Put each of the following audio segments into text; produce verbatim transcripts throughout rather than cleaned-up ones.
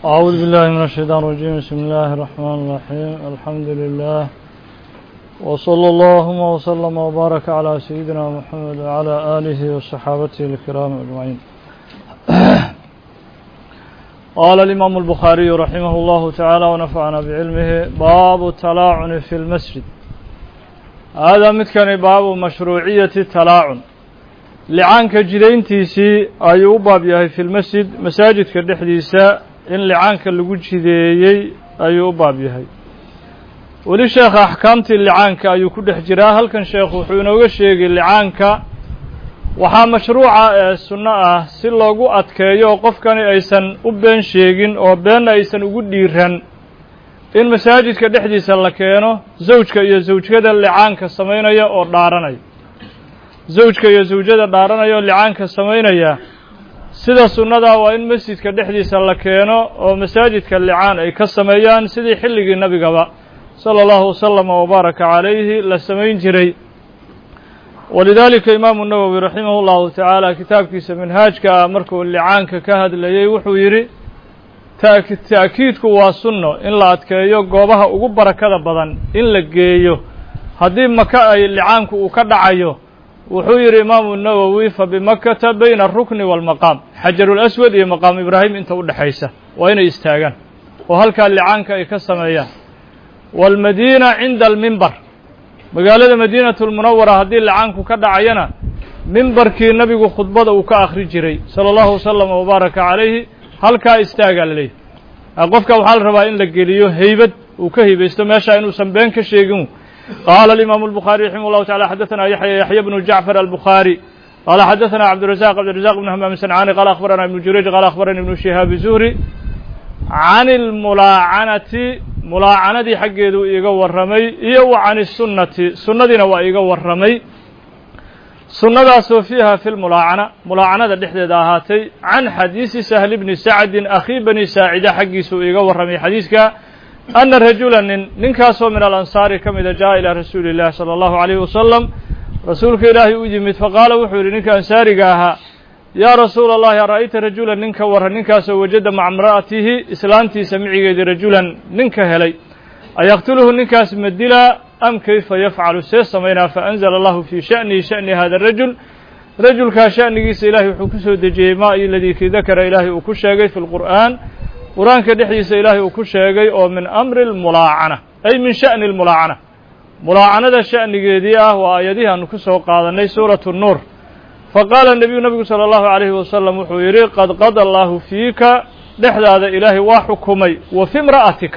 أعوذ بالله من الشيطان الرجيم. بسم الله الرحمن الرحيم. الحمد لله وصلى اللهم وسلم وبارك على سيدنا محمد وعلى آله وصحابته الكرام أجمعين. قال الإمام البخاري رحمه الله تعالى ونفعنا بعلمه: باب التلاعن في المسجد. هذا متكن باب مشروعية التلاعن. لعانك جدينتيسي أيو باب يهي في المسجد مساجد كدحديسا إن لعانك اللي جديي أيو باب يهي. ولشيخ أحكامتي اللعانك أيو كدح جراه هل كان شيخ وحينا وشيخ اللعانك waxaa mashruuca ee sunno ah si loogu adkeeyo qofkani aysan u been sheegin oo been aysan ugu dhiiran in masaajidka dhexdiisa la keeno zawjka iyo zawjada licaanka sameynaya oo dhaaranaya zawjka iyo zawjada dhaaranaya oo licaanka sameynaya sida sunnada waa in masjidka dhexdiisa la keeno oo masaajidka licaan ay ka sameeyaan sidii xilligii nabigaba sallallahu wasallam wa baraka calayhi la sameyn jiray. ولذلك إمام النووي رحمه الله تعالى كتاب كيس منهاج كأمركو اللعانك كهد ليي وحويري تأكيدك واسنو إن لا أتكيو قوبها أقبر كذا بدن إن لقيو هذه مكة اللعانك وكدعيو وحوير إمام النووي فبمكة بين الركن والمقام حجر الأسود إيه مقام إبراهيم انت ود حيسة وين يستاغن وهل كان اللعانك يكسم إياه والمدينة عند المنبر magaalada madiinatul munawwara haddii lacaanku ka dhacayana mimbarkii nabigu khudbada uu ka akhri jiray sallallahu wasallam wa baraka calayhi halkaa istaaga leeyahay qofka waxa la rabaa in la geliyo heybad uu ka heybeysto meesha inuusan been ka sheegin. qaala al-imam al-bukhari rahimahullahu ta'ala hadathana yahya yahya ibn ja'far al-bukhari qala hadathana abd الرزاق abd الرزاق ibn hammam sanani qala akhbarana ibn jurayj qala akhbarana ibn shihab az-zuhri عن الملاعنة ملاعنة حقيدو إيغا ورمي إيو عن السنة سنة وإيغا ورمي سنة فيها في الملاعنة ملاعنة دحدة داهاتي عن حديث سهل بن سعد أخي بني ساعدة حقيسو إيغا ورمي حديثك أن رجلا ننكاسو من الأنصار كم إذا جاء إلى رسول الله صلى الله عليه وسلم رسولك إلهي أجمت فقال وحوري ننكا أنساري قاها يا رسول الله رأيت رجلا ننك ور ننكاس وجد مع امرأته إسلامتي سمعي رجلا ننك هلي أيقتله النكاس مدلا أم كيف يفعل سيسمينا فأنزل الله في شأنه شأن هذا الرجل رجل كشأن قيس إلهي حكسه دجيماء الذي ذكر إلهي أكشاقي في القرآن قرآن كدحيس إلهي أكشاقي أو من أمر الملاعنة أي من شأن الملاعنة ملاعنة شأن قيدية وآيديها نكسه قادني سورة النور. فقال النبي النبي صلى الله عليه وسلم وحيري قد قضى الله فيك دحد هذا إلهي وحكمي وفي امرأتك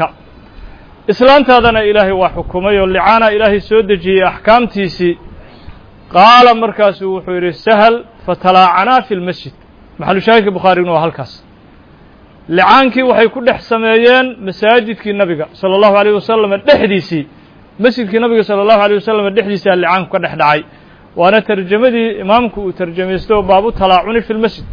إسلامت هذا إلهي وحكمي واللعانة إلهي سودجي أحكام تيسي. قال مركز وحيري سهل فتلاعنا في المسجد محل شايك بخاري وهالكاس لعانك وحي كل حسميين مساجدك النبي صلى الله عليه وسلم الدحديسي مسجدك النبي صلى الله عليه وسلم الدحديسي اللعانك كل حدعي. وأنا ترجمتي إمامك وترجميسته باب التلاعن في المسجد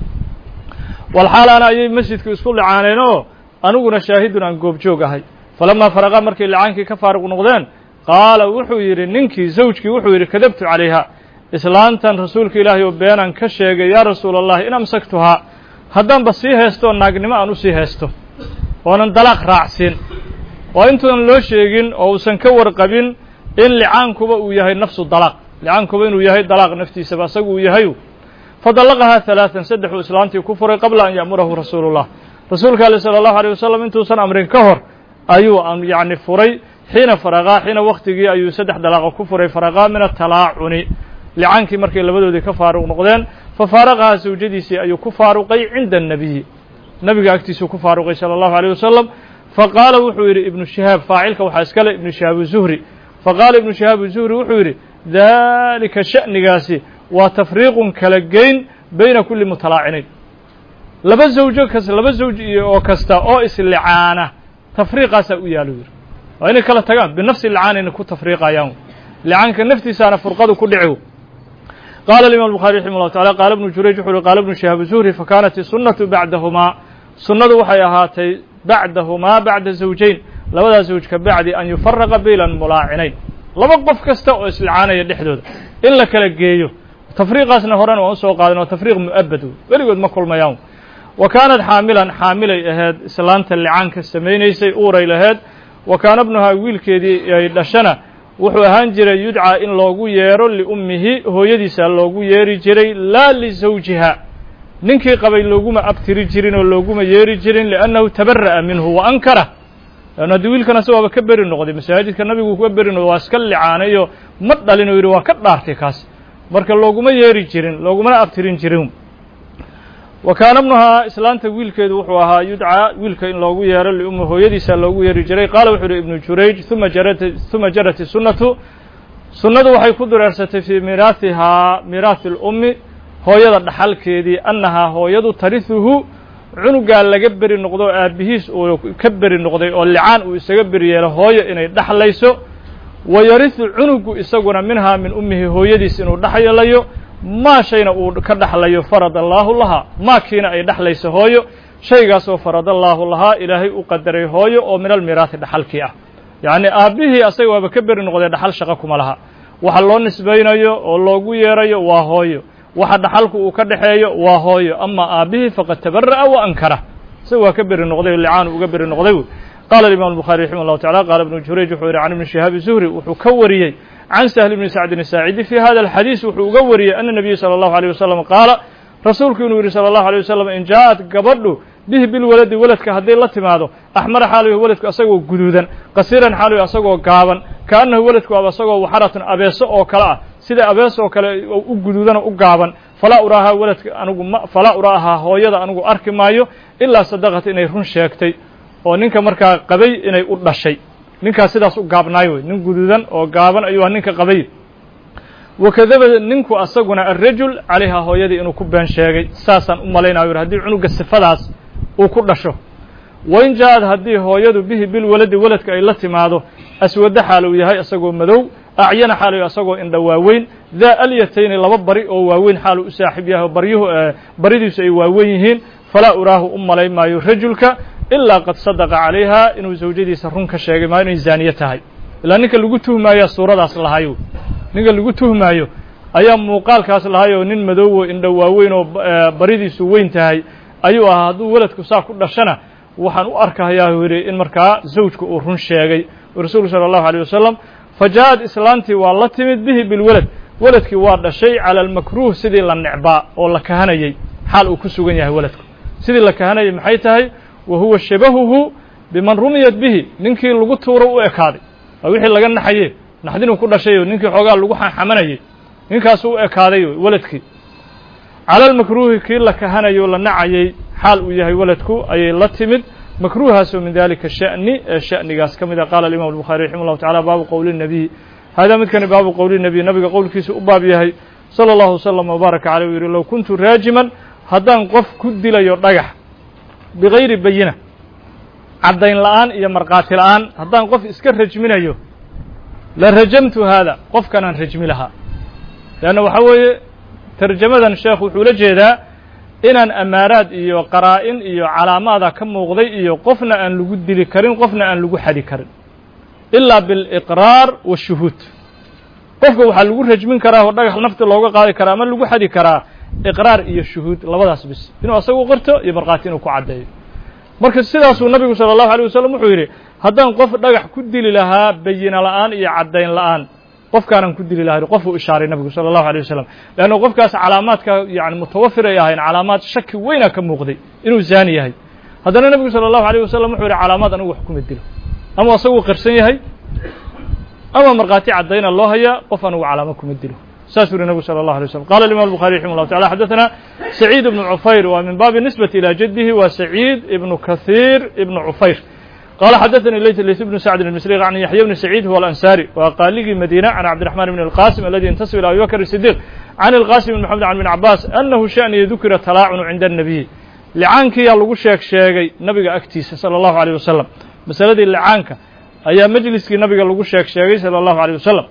والحال أنا أي مسجد كيسكول عانينه أنا قلنا شاهد عن قوب جوجهاي فلما فرغ مركي لعانك كفارق نقدان قال وحوير ننكي زوجك وحوير كذبت عليها إسلامتا رسولك إلهي وبيانا كشيغ يا رسول الله إن أمسكتها هدان بسيها يستو ناقنما أنو سيها يستو وانا اندلاق رعسين وانتو لو شيغين أو سنكور قبين إن لعانكو ويهي نفس الدلاق لعنكم إنه يهي طلاق نفتي سبا سقو يهيو فطلقها ثلاثا سدحوا إسلامتي كفر قبل أن يأمره رسول الله رسولك صلى الله عليه وسلم انتو سن أمرين كهر أيو يعني فري حين فرغا حين وقتي أيو سدح دلاغ كفر فرغا من التلاعن لعنك مركي لبدو دي كفارق نقدين ففارقها سوجديسي أيو كفارقي عند النبي نبي أكتسو كفارقي صلى الله عليه وسلم. فقال وحوير ابن الشهاب فاعلك وحاسكال ابن الشهاب الزهري فقال ابن الشهاب الزهري وحويري ذلك شأن قاسي وتفريق كالجين بين كل متلاعنين لبس زوجك كس لبس زوج أو كستا أو إس اللعانة تفريق سويا لوير وإن كلا تجان بنفس اللعانة نكون تفريق يوم لعنك النفتي سنة فرقده كل عو. قال الإمام البخاري رحمه الله تعالى قال ابن جريج قال ابن شهاب الزهري فكانت السنة بعدهما سنة وحياتي بعدهما بعد زوجين لولا زوجك بعد أن يفرق بين الملاعنين laba qof kasta oo islaanaya dhexdooda in la kala geeyo tafriiqaasna horan oo soo qaadan oo tafriiq mu'abbad weligood ma kulmayaan وكانت حاamilan xaamilay ahayd islaanta licaanka samaynaysay uuray lahayd wa kaana bnuhaa wiilkeedii ay dhashana wuxuu ahaan jiray yudcaa in loogu yeero liummihi hooyadiisa loogu yeeri jiray laa lisawjiha ninkii qabay looguma abtiri jirin oo looguma yeeri jirin liannahu tabara'a minhu wa ankara leanna haddii wiilkan asagoaba ka beri noqday masaajidka nabigu ka beri noqday waa iska licaanayo ma dhalin oo yidhi waa ka dhaartay kaas marka looguma yeeri jirin loogumana abtirin jirin wa kaana bnuhaa islaanta wiilkeedu wuxuu ahaa yudcaa wiilka in loogu yeero liummi hooyadiisa loogu yeeri jiray qaala wuxuu uhi ibnu jurayj uma jarat uma jarati sunnatu sunnadu waxay ku dureersatay fii miiraahihaa miiraahi lummi hooyada dhaxalkeedii annahaa hooyadu tarihuhu cunugaa laga beri noqdo o aabbihiis uu ka beri noqday oo licaan uu isaga beri yeelo hooyo inay dhaxlayso wa yarihu cunugu isaguna minhaa min ummihi hooyadiis inuu dhaxyelayo maa shayna uu ka dhaxlayo farad allaahu lahaa maakiina ay dhaxlayso hooyo shaygaasoo farad allaahu lahaa ilaahay u qadaray hooyo oo min almiiraahi dhaxalkii ah yacni aabbihii asaga waaba ka beri noqday dhaxal shaqo kuma laha waxa loo nisbaynayo oo loogu yeerayo waa hooyo waxa dhaxalku uu ka dhaxeeyo waa hooyo ama aabbihii faqad tabara'a wa ankara isaga waa ka beri noqday licaan uga beri noqday qaala imam الbuخarي raximah الlahu taعala qaala ibnu jurayj wuxuu yihi can ibni shihaab zuhri wuxuu ka wariyey can sahl bni sacdin الsaacidi fi hada الxadiis wuxuu uga wariyey ana nabiya salى الlahu عalيه wasalam qaala rasuulku inuu yihi salى الlahu عalيه wasalam in jaaءat gabadhu bihi bilwaladi weladka hadday la timaado axmara xaaluhu weladku asagoo guduudan qasiiran xaaluhu asagoo gaaban kaannahu weladku aba asagoo waxaratun abeeso oo kale ah sida abees oo kale u guduudan oo u gaaban falaa uraahaa weladka anigu ma falaa uraahaa hooyada anigu arki maayo ilaa sadaqat inay run sheegtay oo ninka markaa qabay inay u dhashay ninkaas sidaas u gaabnaayo wey nin guduudan oo gaaban ayuu ninka qabay wakadaba ninku asaguna alrajul calayhaa hooyadii inuu ku been sheegay saasaan u malaynayo haddii cunuga sifadaas uu ku dhasho wain jaa-ad haddii hooyadu bihi bilwaladi weladka ay la timaado aswada xaal uu yahay asagoo madow acyana xaal uu asagoo indha waaweyn daa alyatayni laba bari oo waaweyn xaaluu u saaxiib yahay oo baryuhu baridiisu ay waaweyn yihiin falaa uraahu u malay maayo rajulka ilaa qad sadaqa calayha inuu zawjadiisa run ka sheegay maa inay zaaniye tahay ilaa ninka lagu tuhmaayaa suuradaas lahayo ninka lagu tuhmaayo ayaa muuqaalkaas lahay oo nin madoowo indha waaweyn oo baridiisu weyn tahay ayuu ahaa hadduu weladku saa ku dhashana waxaan u arkahayaa yidhi in markaa zawjku uu run sheegay rasuulku sala allahu alayh wasalam fa jaa-ad islaantii waa la timid bihi bilwalad weladkii waa dhashay cala almakruuh sidii la necbaa oo la kahanayey xaal uu ku sugan yahay weladku sidii la kahanayay maxay tahay wa huwa shabahuhu biman rumiyat bihi ninkii lagu tuuro u ekaaday waa wixii laga naxaye naxdinuu ku dhashayo ninkii xoogaa lagu xamanayey ninkaasu u ekaaday weladkii cala almakruuhi kii la kahanayo la nacayey xaal uu yahay weladku ayay la timid makruuhaasoo min dalika sha'ni ee sha'nigaas ka mid a qaala alimam الbuخarي raximah الlahu taعala baabu qowli الnabiy haadaa midkani baabu qowli الnabiy nabiga qowlkiisa u baab yahay salى اllahu وsلم وbaaraka caleyh u yihi low kuntu raajiman haddaan qof ku dilayo dhagax bigayri bayina caddayn la'aan iyo markhaati la'aan haddaan qof iska rajminayo la rajamtu haada qofkanaan rajmi lahaa leanna waxaa weeye tarjamadan sheekh wuxuu la jeedaa inaan amaaraad iyo qaraa-in iyo calaamaada ka muuqday iyo qofna aan lagu dili karin qofna aan lagu xadi karin ilaa biliqraar washuhuud qofka waxaa lagu rajmin karaa oo dhagax nafti looga qaadi karaa ama lagu xadi karaa iqraar iyo shuhuud labadaas bis inuu asagu qirto iyo markhaati inuu ku caddeeyo marka sidaasuu nabigu sala allahu alay wasalam wuxuu yidhi haddaan qof dhagax ku dili lahaa bayina la'aan iyo caddayn la'aan qofkaanaan ku dili lahay qofuu ishaaray nabigu sala allahu alay wasalam leanna qofkaas calaamaadka yani mutawafir ay ahayn calaamaad shaki weyna ka muuqday inuu zaani yahay haddana nebigu sala allahu alayh wasalam wuxuu yihi calaamaad anigu wax kuma dilo ama asaguu qirsan yahay ama markhaati caddayna loo hayaa qof anigu calaamo kuma dilo saasuu yihi nebigu sala allahu alay wasalam qala imam الbuخarي raximah الlahu taعala xadaثana saciid ibnu cufayr waa min baabi nisbati ilى jadihi waa saciid ibnu kahiir ibnu cufayr قال xdثnي ليث بن سعد المصري عن يحيى بن سعيد هو الأنساري waa qاaligii مدينة عن عبدالرحمن بن القاسم الذي ينتسب إلى أبي بكر الصديق عن القاسم بن محمد عن بن عباس أنه شأني ذكر تلاacن عند النبي لعاankiyaa lagu sheeg sheegay nabiga agtiisa صلى الله عليه وسلم maسأladii لعاanka ayaa mجliskii nabiga lagu sheeg sheegay صلى الله عليه وسلم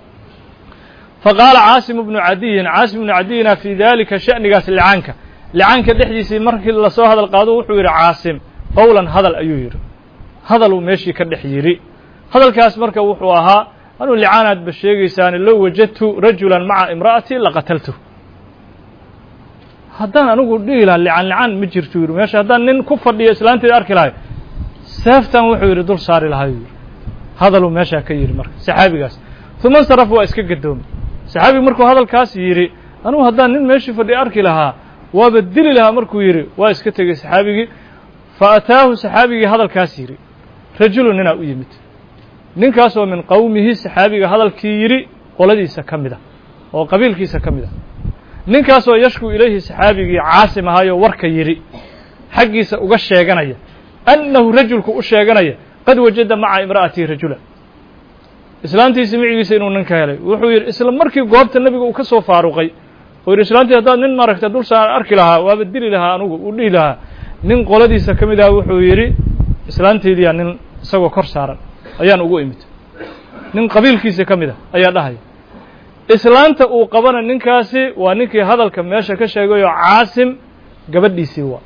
فقاaل cاaصم بن عadiyin cاaصم بن cadiyina في ذلika شhأnigaas لعاanka لعاanka dhexdiisii markii lasoo hadal qaado wuxuu yihi cاaصم qowlan hadal ayuu yihi hadaluu meeshii ka dhex yidhi hadalkaas marka wuxuu ahaa anuu licaanaadba sheegaysaani low wajadtu rajulan maca imra'ati laqataltu haddaan anigu dhihi lahaa lican lican ma jirto yidhi meesha haddaan nin ku fadhiyo islaanteeda arki lahay seeftan wuxuu yidhi dul saari lahaa yidhi hadaluu meeshaa ka yidhi marka saxaabigaas uma insaraf waa iska gadoomay saxaabigu markuu hadalkaas yidhi anugu haddaan nin meeshii fadhiya arki lahaa waaba dili lahaa markuu yidhi waa iska tegey saxaabigii fa ataahu saxaabigii hadalkaas yidhi rajulu ninaa u yimid ninkaasoo min qowmihi saxaabiga hadalkii yidhi qoladiisa ka mid a oo qabiilkiisa ka mid ah ninkaasoo yashku ilayhi saxaabigii caasim ahaayoo warka yidhi xaggiisa uga sheeganaya annahu rajulku u sheeganaya qad wajada maca imra'atihi rajula islaantiisii micigiisa inuu ninka helay wuxuu yidhi isla markii goobta nebiga uu ka soo faaruqay oo yidhi islaantii haddaad nin maaragta dul saan arki lahaa waaba dili lahaa anugu u dhihi lahaa nin qoladiisa ka mid ah wuxuu yidhi islaanteydiyaa nin isagoo kor saaran ayaan ugu imid nin qabiilkiisa ka mid ah ayaa dhahaya islaanta uu qabana ninkaasi waa ninkii hadalka meesha ka sheegayoo caasim gabadhiisii waa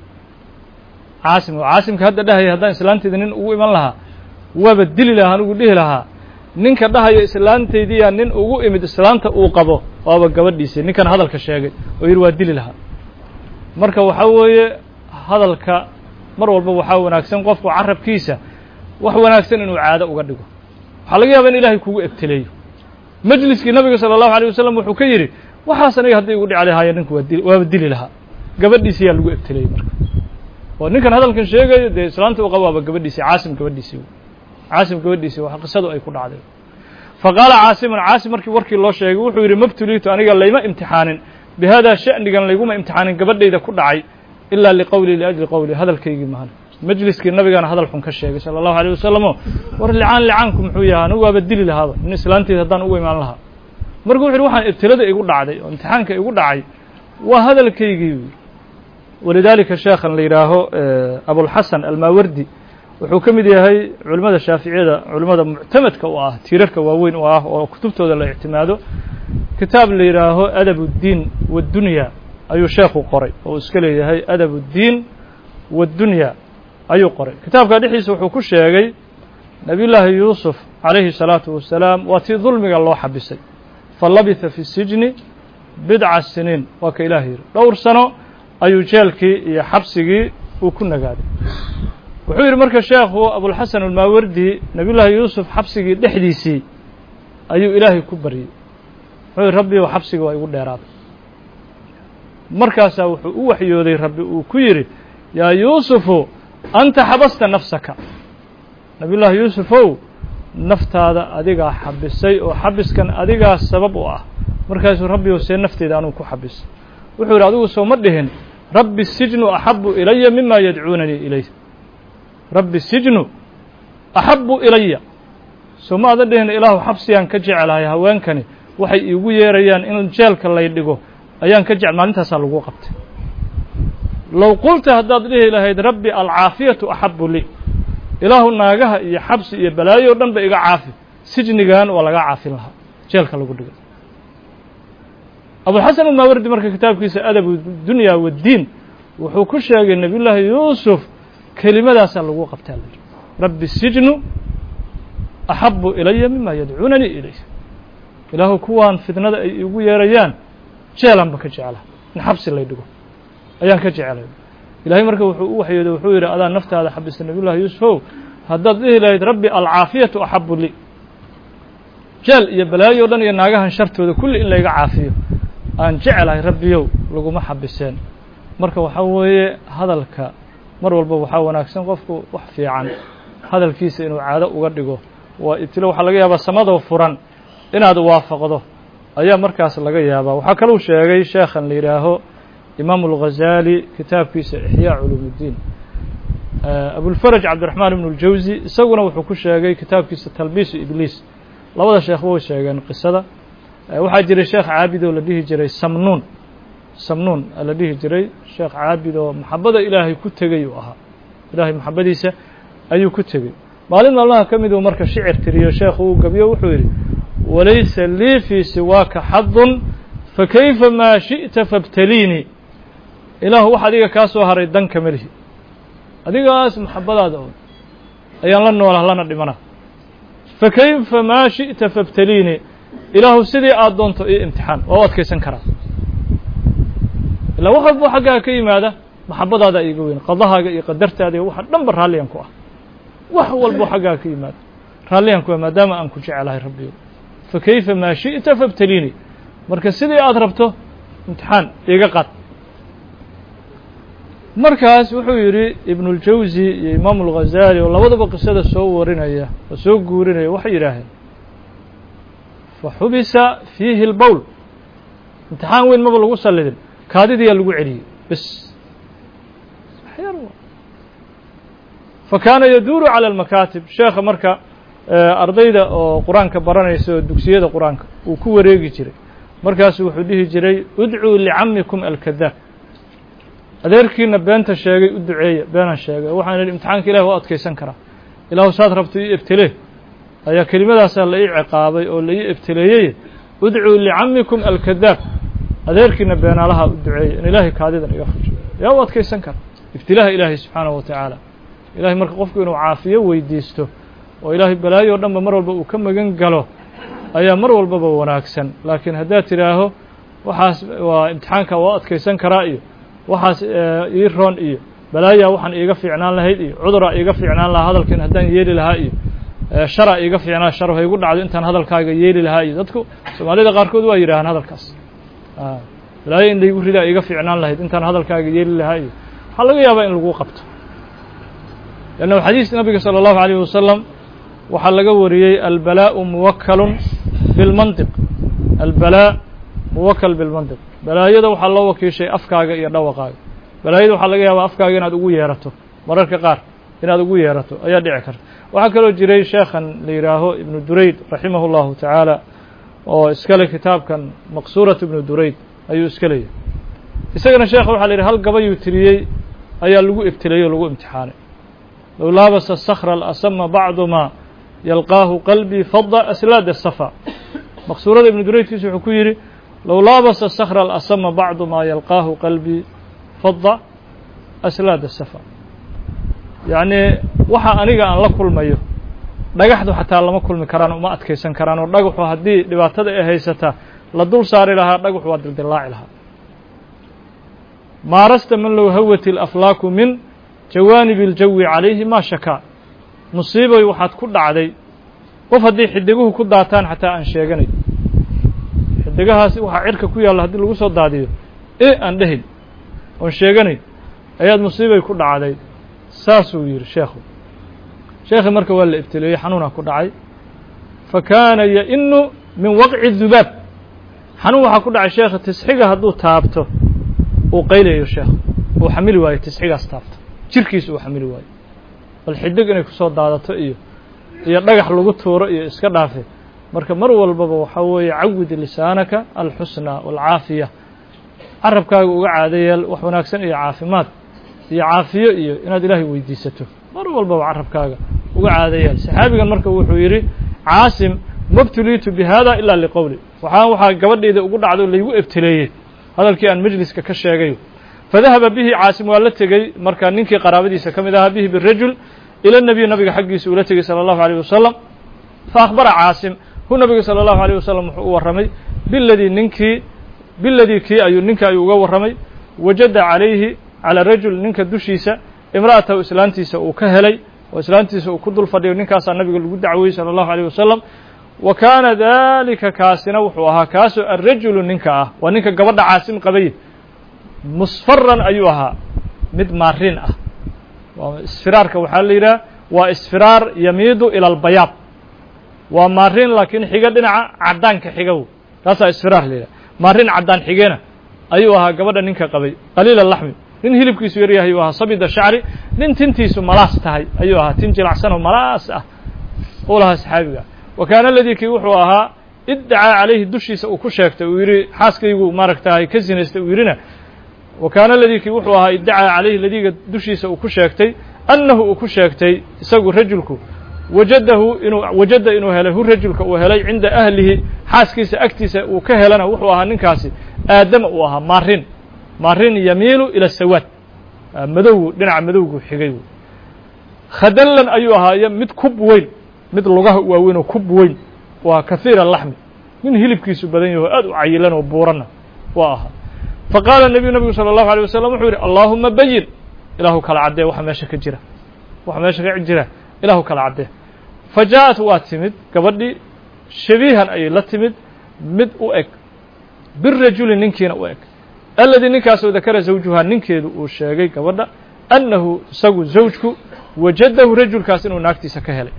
caasim caasimka hadda dhahaya haddaan islaanteyda nin ugu iman lahaa waaba dili lahaa anigu dhihi lahaa ninka dhahaya islaanteydiyaa nin ugu imid islaanta uu qabo waaba gabadhiisii ninkan hadalka sheegay oo yidhi waa dili lahaa marka waxaa weeye hadalka mar walba waxaa wanaagsan qofku carabkiisa wax wanaagsan inuu caado uga dhigo waxaa laga yaaba in ilaahay kugu ebteleeyo majliskii nabiga salى الlahu عalيه wasalam wuxuu ka yidhi waxaas aniga hadday igu dhici lahaayeen ninku waa dili waaba dili lahaa gabadhiisi yaa lagu ebteleyey marka oo ninkan hadalkan sheegayo dee islaanta u qabo waaba gabadhiisii caasim gabadhiisii caasim gabadhiisii waa qisadu ay ku dhacday faqaala caasimun caasim markii warkii loo sheegay wuxuu yidhi mabtuliitu aniga layma imtixaanin bihaadaa sha'nigan layguma imtixaanin gabadhayda ku dhacay ilaa liqowli liajli qowli hadalkaygii mahan majliskii nabigana hadal xun ka sheegay salى الlahu عalيه wasalam o war licaan licaanku muxuu yahay anigu waaba dili lahaaba nin islaanteeda haddaan ugu imaan lahaa marka wuxu uhi waxaan ibtilada igu dhacday oo imtixaanka igu dhacay waa hadalkaygii walidaalika sheekhan la yidhaaho abulxasan almaawardi wuxuu ka mid yahay culimmada shaaficiyada culimmada muctamadka u ah tiirarka waaweyn u ah oo kutubtooda la ictimaado kitaab la yidhaaho adab اddiin wاddunya ayuu sheekhu qoray oo iska leeyahay adab اddiin wاddunya ayuu qoray kitaabka dhexdiisa wuxuu ku sheegay nabiy llaahi yuusuf calayhi الsalaatu wasalaam waa tii dulmiga loo xabisay falabitha fi sijni bidca siniin waa ka ilaah yidhi dhowr sano ayuu jeelkii iyo xabsigii uu ku nagaaday wuxuu yidhi marka sheekhu abulxasan almaawardi nabiy llaahi yuusuf xabsigii dhexdiisii ayuu ilaahay ku baryey wuxuu yidhi rabbi ow xabsiga waa igu dheeraaday markaasaa wuxuu u waxyooday rabbi uu ku yidhi yaa yuusufu anta xabasta nafsaka nabiy llaahi yuusufow naftaada adigaa xabisay oo xabiskan adigaa sabab u ah markaasuu rabbi ow see nafteyda anuu ku xabisay wuxuu yidhi adigu soo ma dhihin rabbi sijnu axabu ilaya mima yadcuunanii ilayh rabbi sijnu axabu ilaya soo ma ada dhihin ilaahu xabsigaan ka jecelahay haweenkani waxay iigu yeerayaan in jeelka lay dhigo ayaan ka jecel maalintaasaa lagu qabtay low qulta haddaad dhihi lahayd rabbi alcaafiyatu axabu lii ilaahu naagaha iyo xabsi iyo balaayo o dhan ba iga caafi sijnigan waa laga caafin lahaa jeelka lagu dhigay abulxasan almaawardi marka kitaabkiisa adab dunya waddiin wuxuu ku sheegay nabiy llaahi yuusuf kelimadaasaa lagu qabtaa la rabbi sijnu axabu ilaya mima yadcuunanii ilayh ilaahu kuwaan fidnada ay igu yeerayaan jeelanba ka jecla in xabsi lay dhigo ayaan ka jecelay ilahay marka wuxuu u waxyooday wuxuu yidhi adaa naftaada xabistay nabiy llahi yuusufow haddaad dhihi lahayd rabbi alcaafiyatu axabu lii jeel iyo balaayo o dhan iyo naagahan shartooda kulli in layga caafiyo aan jecelahay rabbiyow laguma xabiseen marka waxaa weeye hadalka mar walba waxaa wanaagsan qofku wax fiican hadalkiisa inuu caado uga dhigo waa ibtilo waxaa laga yaabaa samadoo furan inaad waafaqdo ayaa markaas laga yaabaa waxaa kaluu sheegay sheekhan la yidhaaho imaamu اlghazali kitaabkiisa ixyaa culuum اddiin abulfaraj cabdiraxmaan ibnu اljawzi isaguna wuxuu ku sheegay kitaabkiisa talbiisu ibliis labada sheekh way sheegeen qisada waxaa jiray sheekh caabid oo la dhihi jiray samnuun samnuun la dhihi jiray sheekh caabid oo maxabada ilaahay ku tegey uu ahaa ilaahay maxabadiisa ayuu ku tegey maalin maalmaha ka miduu marka shicir tiriyo sheekhu uu gabiyo wuxuu yidhi walaysa lii fii siwaaka xadun fakayfa maa shi'ta fabtaliinii ilaahu wax adiga kaa soo haray danka melihi adigaas maxabadaada oo ayaan la noolah lana dhimana fakayfa maa shi'ta fabtaliinii ilaahu sidii aad doonto io imtixaan waa u adkaysan karaa ilaa wax walbo xaggaa ka yimaada maxabadaada iiga weyn qadahaaga iyo qadartaada iyo waxa dhanba raalliyan ku ah wax walbo xaggaa ka yimaada raalliyan ku ah maadaama aan ku jecelahay rabbiyo fa kayfa maa shi'ta fabtaliini marka sidii aad rabto imtixaan iiga qaad markaas wuxuu yidhi ibnuljawsi iyo imaamu alghazaali oo labadaba qisada soo warinaya oo soo guurinaya waxay yidhaaheen fa xubisa fiihi اlbowl imtixaan weyn maba lagu sallidin kaadidiyaa lagu celiyey bes fa kaana yaduuru calى اlmakaatib sheekha marka ardayda oo qur-aanka baranaysa oo dugsiyada qur-aanka uu ku wareegi jiray markaasu wuxuu dhihi jiray udcuu licamikum alkadaab adeerkiina beenta sheegay u duceeya beenan sheegay waxaan idhi imtixaanka ilahi waa adkaysan karaa ilaahu saad rabto ii ebtelee ayaa kelimadaasaa la ii ciqaabay oo la ii ebteleeyey udcuu licamikum alkadaab adeerkiina beenaalaha u duceeya in ilaahay kaadidan iga fujo yaa u adkaysan kara ibtilaaha ilaahay subxaanahu wa tacaala ilahay marka qofku inuu caafiyo weydiisto oo ilaahay balaayo o dhanba mar walba uu ka magan galo ayaa mar walbaba wanaagsan laakiin haddaad tidhaaho waxaas waa imtixaanka waa adkaysan karaa iyo waxaas ii roon iyo balaayaa waxaan iiga fiicnaan lahayd iyo cuduraa iiga fiicnaan lahaa hadalkan haddaan yeeli lahaa iyo sharaa iiga fiicnaa shar haygu dhacdo intaan hadalkaaga yeeli lahaa iyo dadku soomaalida qaarkood waa yidhahaan hadalkaas balaayo in laygu ridaa iiga fiicnaan lahayd intaan hadalkaaga yeeli lahaa iyo waxaa laga yaabaa in lagu qabto lanna xadiis nabiga salى الlahu عalيه wasalam waxaa laga wariyey albalaءu muwakalun bilmantiq albalaa muwakal bilmantiq balaayada waxaa loo wakiishay afkaaga iyo dhawaqaaga balaayada waxaa laga yaabaa afkaaga inaad ugu yeerato mararka qaar inaad ugu yeerato ayaa dhici karta waxaa kaloo jiray sheekhan la yidhaaho ibnu durayd raximah اllahu tacaala oo iskale kitaabkan maqsuurat ibnu durayd ayuu iska leeyahay isagana sheekha waxa la yidhi hal gabayuu tiriyey ayaa lagu ibtileeyey o lagu imtixaanay low laabasa sakra alasama bacduma yalqaahu qalbii fada aslaad asafa maqsuurada ibnu duraydkiisa wuxuu ku yidhi low laabasa sakra alasama bacdu maa yalqaahu qalbii fada aslaad asafa yacnii waxa aniga aan la kulmayo dhagaxdu xataa lama kulmi karaan uma adkaysan karaan oo dhagaxu haddii dhibaatada ay haysataa la dul saari lahaa dhagaxu waa dildillaaci lahaa maarasta man low hawat ilaflaaku min jawaanibi iljawi calayhi maa shakaa musiibay waxaad ku dhacday qof haddii xidiguhu ku daataan xataa aan sheeganayn xidigahaasi waxaa cirka ku yaalla haddii lagu soo daadiyo e aan dhehayn oon sheeganayn ayaad musiibay ku dhacday saasuu yidhi sheekhu sheekhi marka waa la ibtileeyey xanuunaa ku dhacay fa kaana ya-inu min waqci dubaab xanuun waxaa ku dhacay sheekha tisxiga hadduu taabto uu qaylayo sheekhu uu xamili waayo tisxigaas taabto jirkiisa uu xamili waayo bal xidig inay kusoo daadato iyo iyo dhagax lagu tuuro iyo iska dhaafe marka mar walbaba waxaa weeye cawid lisaanaka alxusna waalcaafiya carabkaaga uga caadayeel wax wanaagsan iyo caafimaad iyo caafiyo iyo inaad ilaahay weydiisato mar walbaba carabkaaga uga caadayeel saxaabigan marka wuxuu yidhi caasim mabtuliitu bi hada ilaa liqowli waxaan waxaa gabadhayda ugu dhacdo laygu ebteleeyey hadalkii aan majliska ka sheegayo fadahaba bihi caasim waa la tegey marka ninkii qaraabadiisa ka mid ahaa bihi birajul ila nebiy nabiga xaggiisa uu la tegey salى الlahu عalيه wasalam faأkhbara caasim hu nabiga salى الlahu عalيه wasalam wuxuu u warramay biladii ninkii biladii kii ayuu ninka ayuu uga warramay wajada calayhi calى rajul ninka dushiisa imra'atahu islaantiisa uu ka helay oo islaantiisa uu ku dul fadhiyo ninkaasaa nabiga lagu dacweyey salى الlahu عalيه wasalam wa kaana dalika kaasina wuxuu ahaa kaasoo alrajulu ninka ah waa ninka gabadha caasim qabay musfaran ayuu ahaa mid maarin ah isfiraarka waxaa la yidhaha waa isfiraar yamiidu ila albayaad waa maarin laakiin xiga dhinaca caddaanka xigow taasaa isfiraar la yidhaha maarin caddaan xigena ayuu ahaa gabadha ninka qabay qaliila laxmi nin hilibkiisu yar yahay ayuu ahaa sabida shacri nin tintiisu malaas tahay ayuu ahaa tin jilacsanoo malaas ah uu lahaa saxaabiga wa kaana aladii kii wuxuu ahaa iddacaa calayhi dushiisa uu ku sheegtay uu yidhi xaaskaygu maaragtahay ka sinaystay uu yidhina wa kaana aladii kii wuxuu ahaa iddacaa calayhi ladiga dushiisa uu ku sheegtay annahu uu ku sheegtay isagu rajulku wajadahu inuu wajada inuu helay hu rajulka uu helay cinda ahlihi xaaskiisa agtiisa uu ka helana wuxuu ahaa ninkaasi aadama uu ahaa maarin maarin yamiilu ila sawaad madowgu dhinaca madowgu xigay khadallan ayuu ahaayo mid kub weyn mid lugaha waaweyn oo kub weyn waa kahiira laxmi nin hilibkiisu badan yaho aad u cayilan oo buuranna waa ahaa faqaala nabiyu nabigu salى الlahu عalيه wasalam wuxuu yihi allahuma bayin ilaahu kala caddee waxa meesha ka jira waxa meesha ka jira ilaahu kala caddee fajaءat waa timid gabadhii shabiihan ayay la timid mid u eg birajuli ninkiina u eg alladii ninkaasoo dakara zawjuhaa ninkeedu uu sheegay gabadha annahu isagu zawjku wajadahu rajulkaas inuu naagtiisa ka helay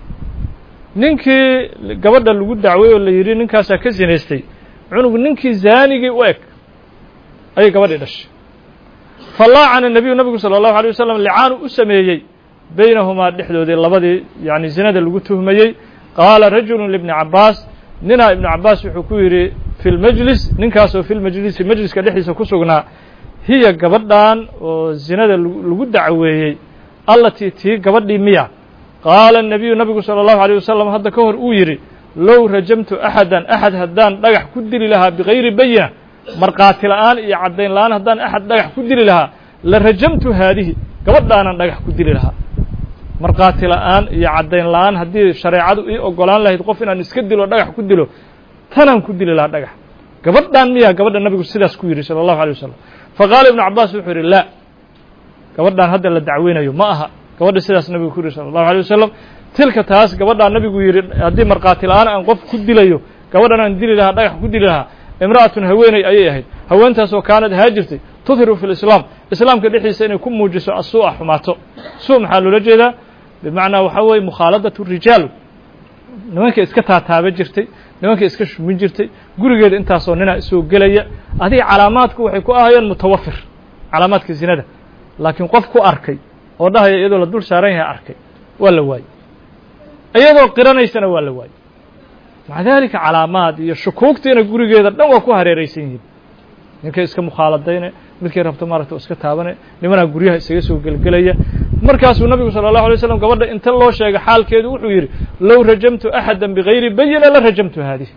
ninkii gabadha lagu dacway oo la yidhi ninkaasaa ka zinaystay cunugu ninkii zaanigii u eg ayay gabadhii dhashay falaacana nebiyu nabigu salى الlahu عalيه wasalam licaanu u sameeyey baynahumaa dhexdoodii labadii yani zinada lagu tuhmayey qaala rajulu libni cabaas ninaa ibnu cabaas wuxuu ku yidhi fi lmajlis ninkaasoo fi lmajlisi majliska dhexdiisa ku sugnaa hiya gabadhan oo zinada lagu dacweeyey allatii tii gabadhii miya qaala الnabiyu nabigu salى الlahu عalيه wasalam hadda ka hor uu yidhi low rajamtu axada axad haddaan dhagax ku dili lahaa bigayri bayina markhaati la'aan iyo caddayn la'aan haddaan axad dhagax ku dili lahaa la rajamtu haadihi gabadhaanan dhagax ku dili lahaa markhaati la'aan iyo caddayn la'aan haddii shareecadu ii ogolaan lahayd qof inaan iska dilo dhagax ku dilo tanaan ku dili lahaa dhagax gabadhaan miya gabadha nabigu sidaas ku yidhi salى الlahu عalيه wasalam faqaala ibnu cabaas wuxuu yidhi laa gabadhaan hadda la dacweynayo ma aha gabadha sidaas nabigu ku yidhi salى الlahu عalيه wasalam tilka taas gabadhaa nabigu yidhi haddii markhaati la'aan aan qof ku dilayo gabadhan aan dili lahaa dhagax ku dili lahaa imra'atun haweeney ayay ahayd haweentaasoo kaanad ahaa jirtay tudhiru fi lislaam islaamka dhexdiisa inay ku muujiso asuu'a xumaato suu maxaa loola jeedaa bimacnaa waxaa weeye mukhaaladatu rijaal nimanka iska taataaba jirtay nimanka iska shumin jirtay gurigeeda intaasoo ninaa isoo gelaya adiga calaamaadku waxay ku ahayeen mutawafir calaamaadka zinada laakiin qof ku arkay oo dhahaya iyadoo la dul saaran yahay arkay waa la waayey iyadoo qiranaysana waa la waayey maca dalika calaamaad iyo shukuugtiina gurigeeda dhan waa ku hareeraysan yihiin ninkay iska mukhaaladayne midkay rabto maaragta o iska taabane nimanaa guryaha isaga soo gelgelaya markaasuu nabigu salى الlahu عalيه wasalam gabadha inta loo sheegay xaalkeedu wuxuu yidhi low rajamtu axada bigayri bayina la rajamtu haadihi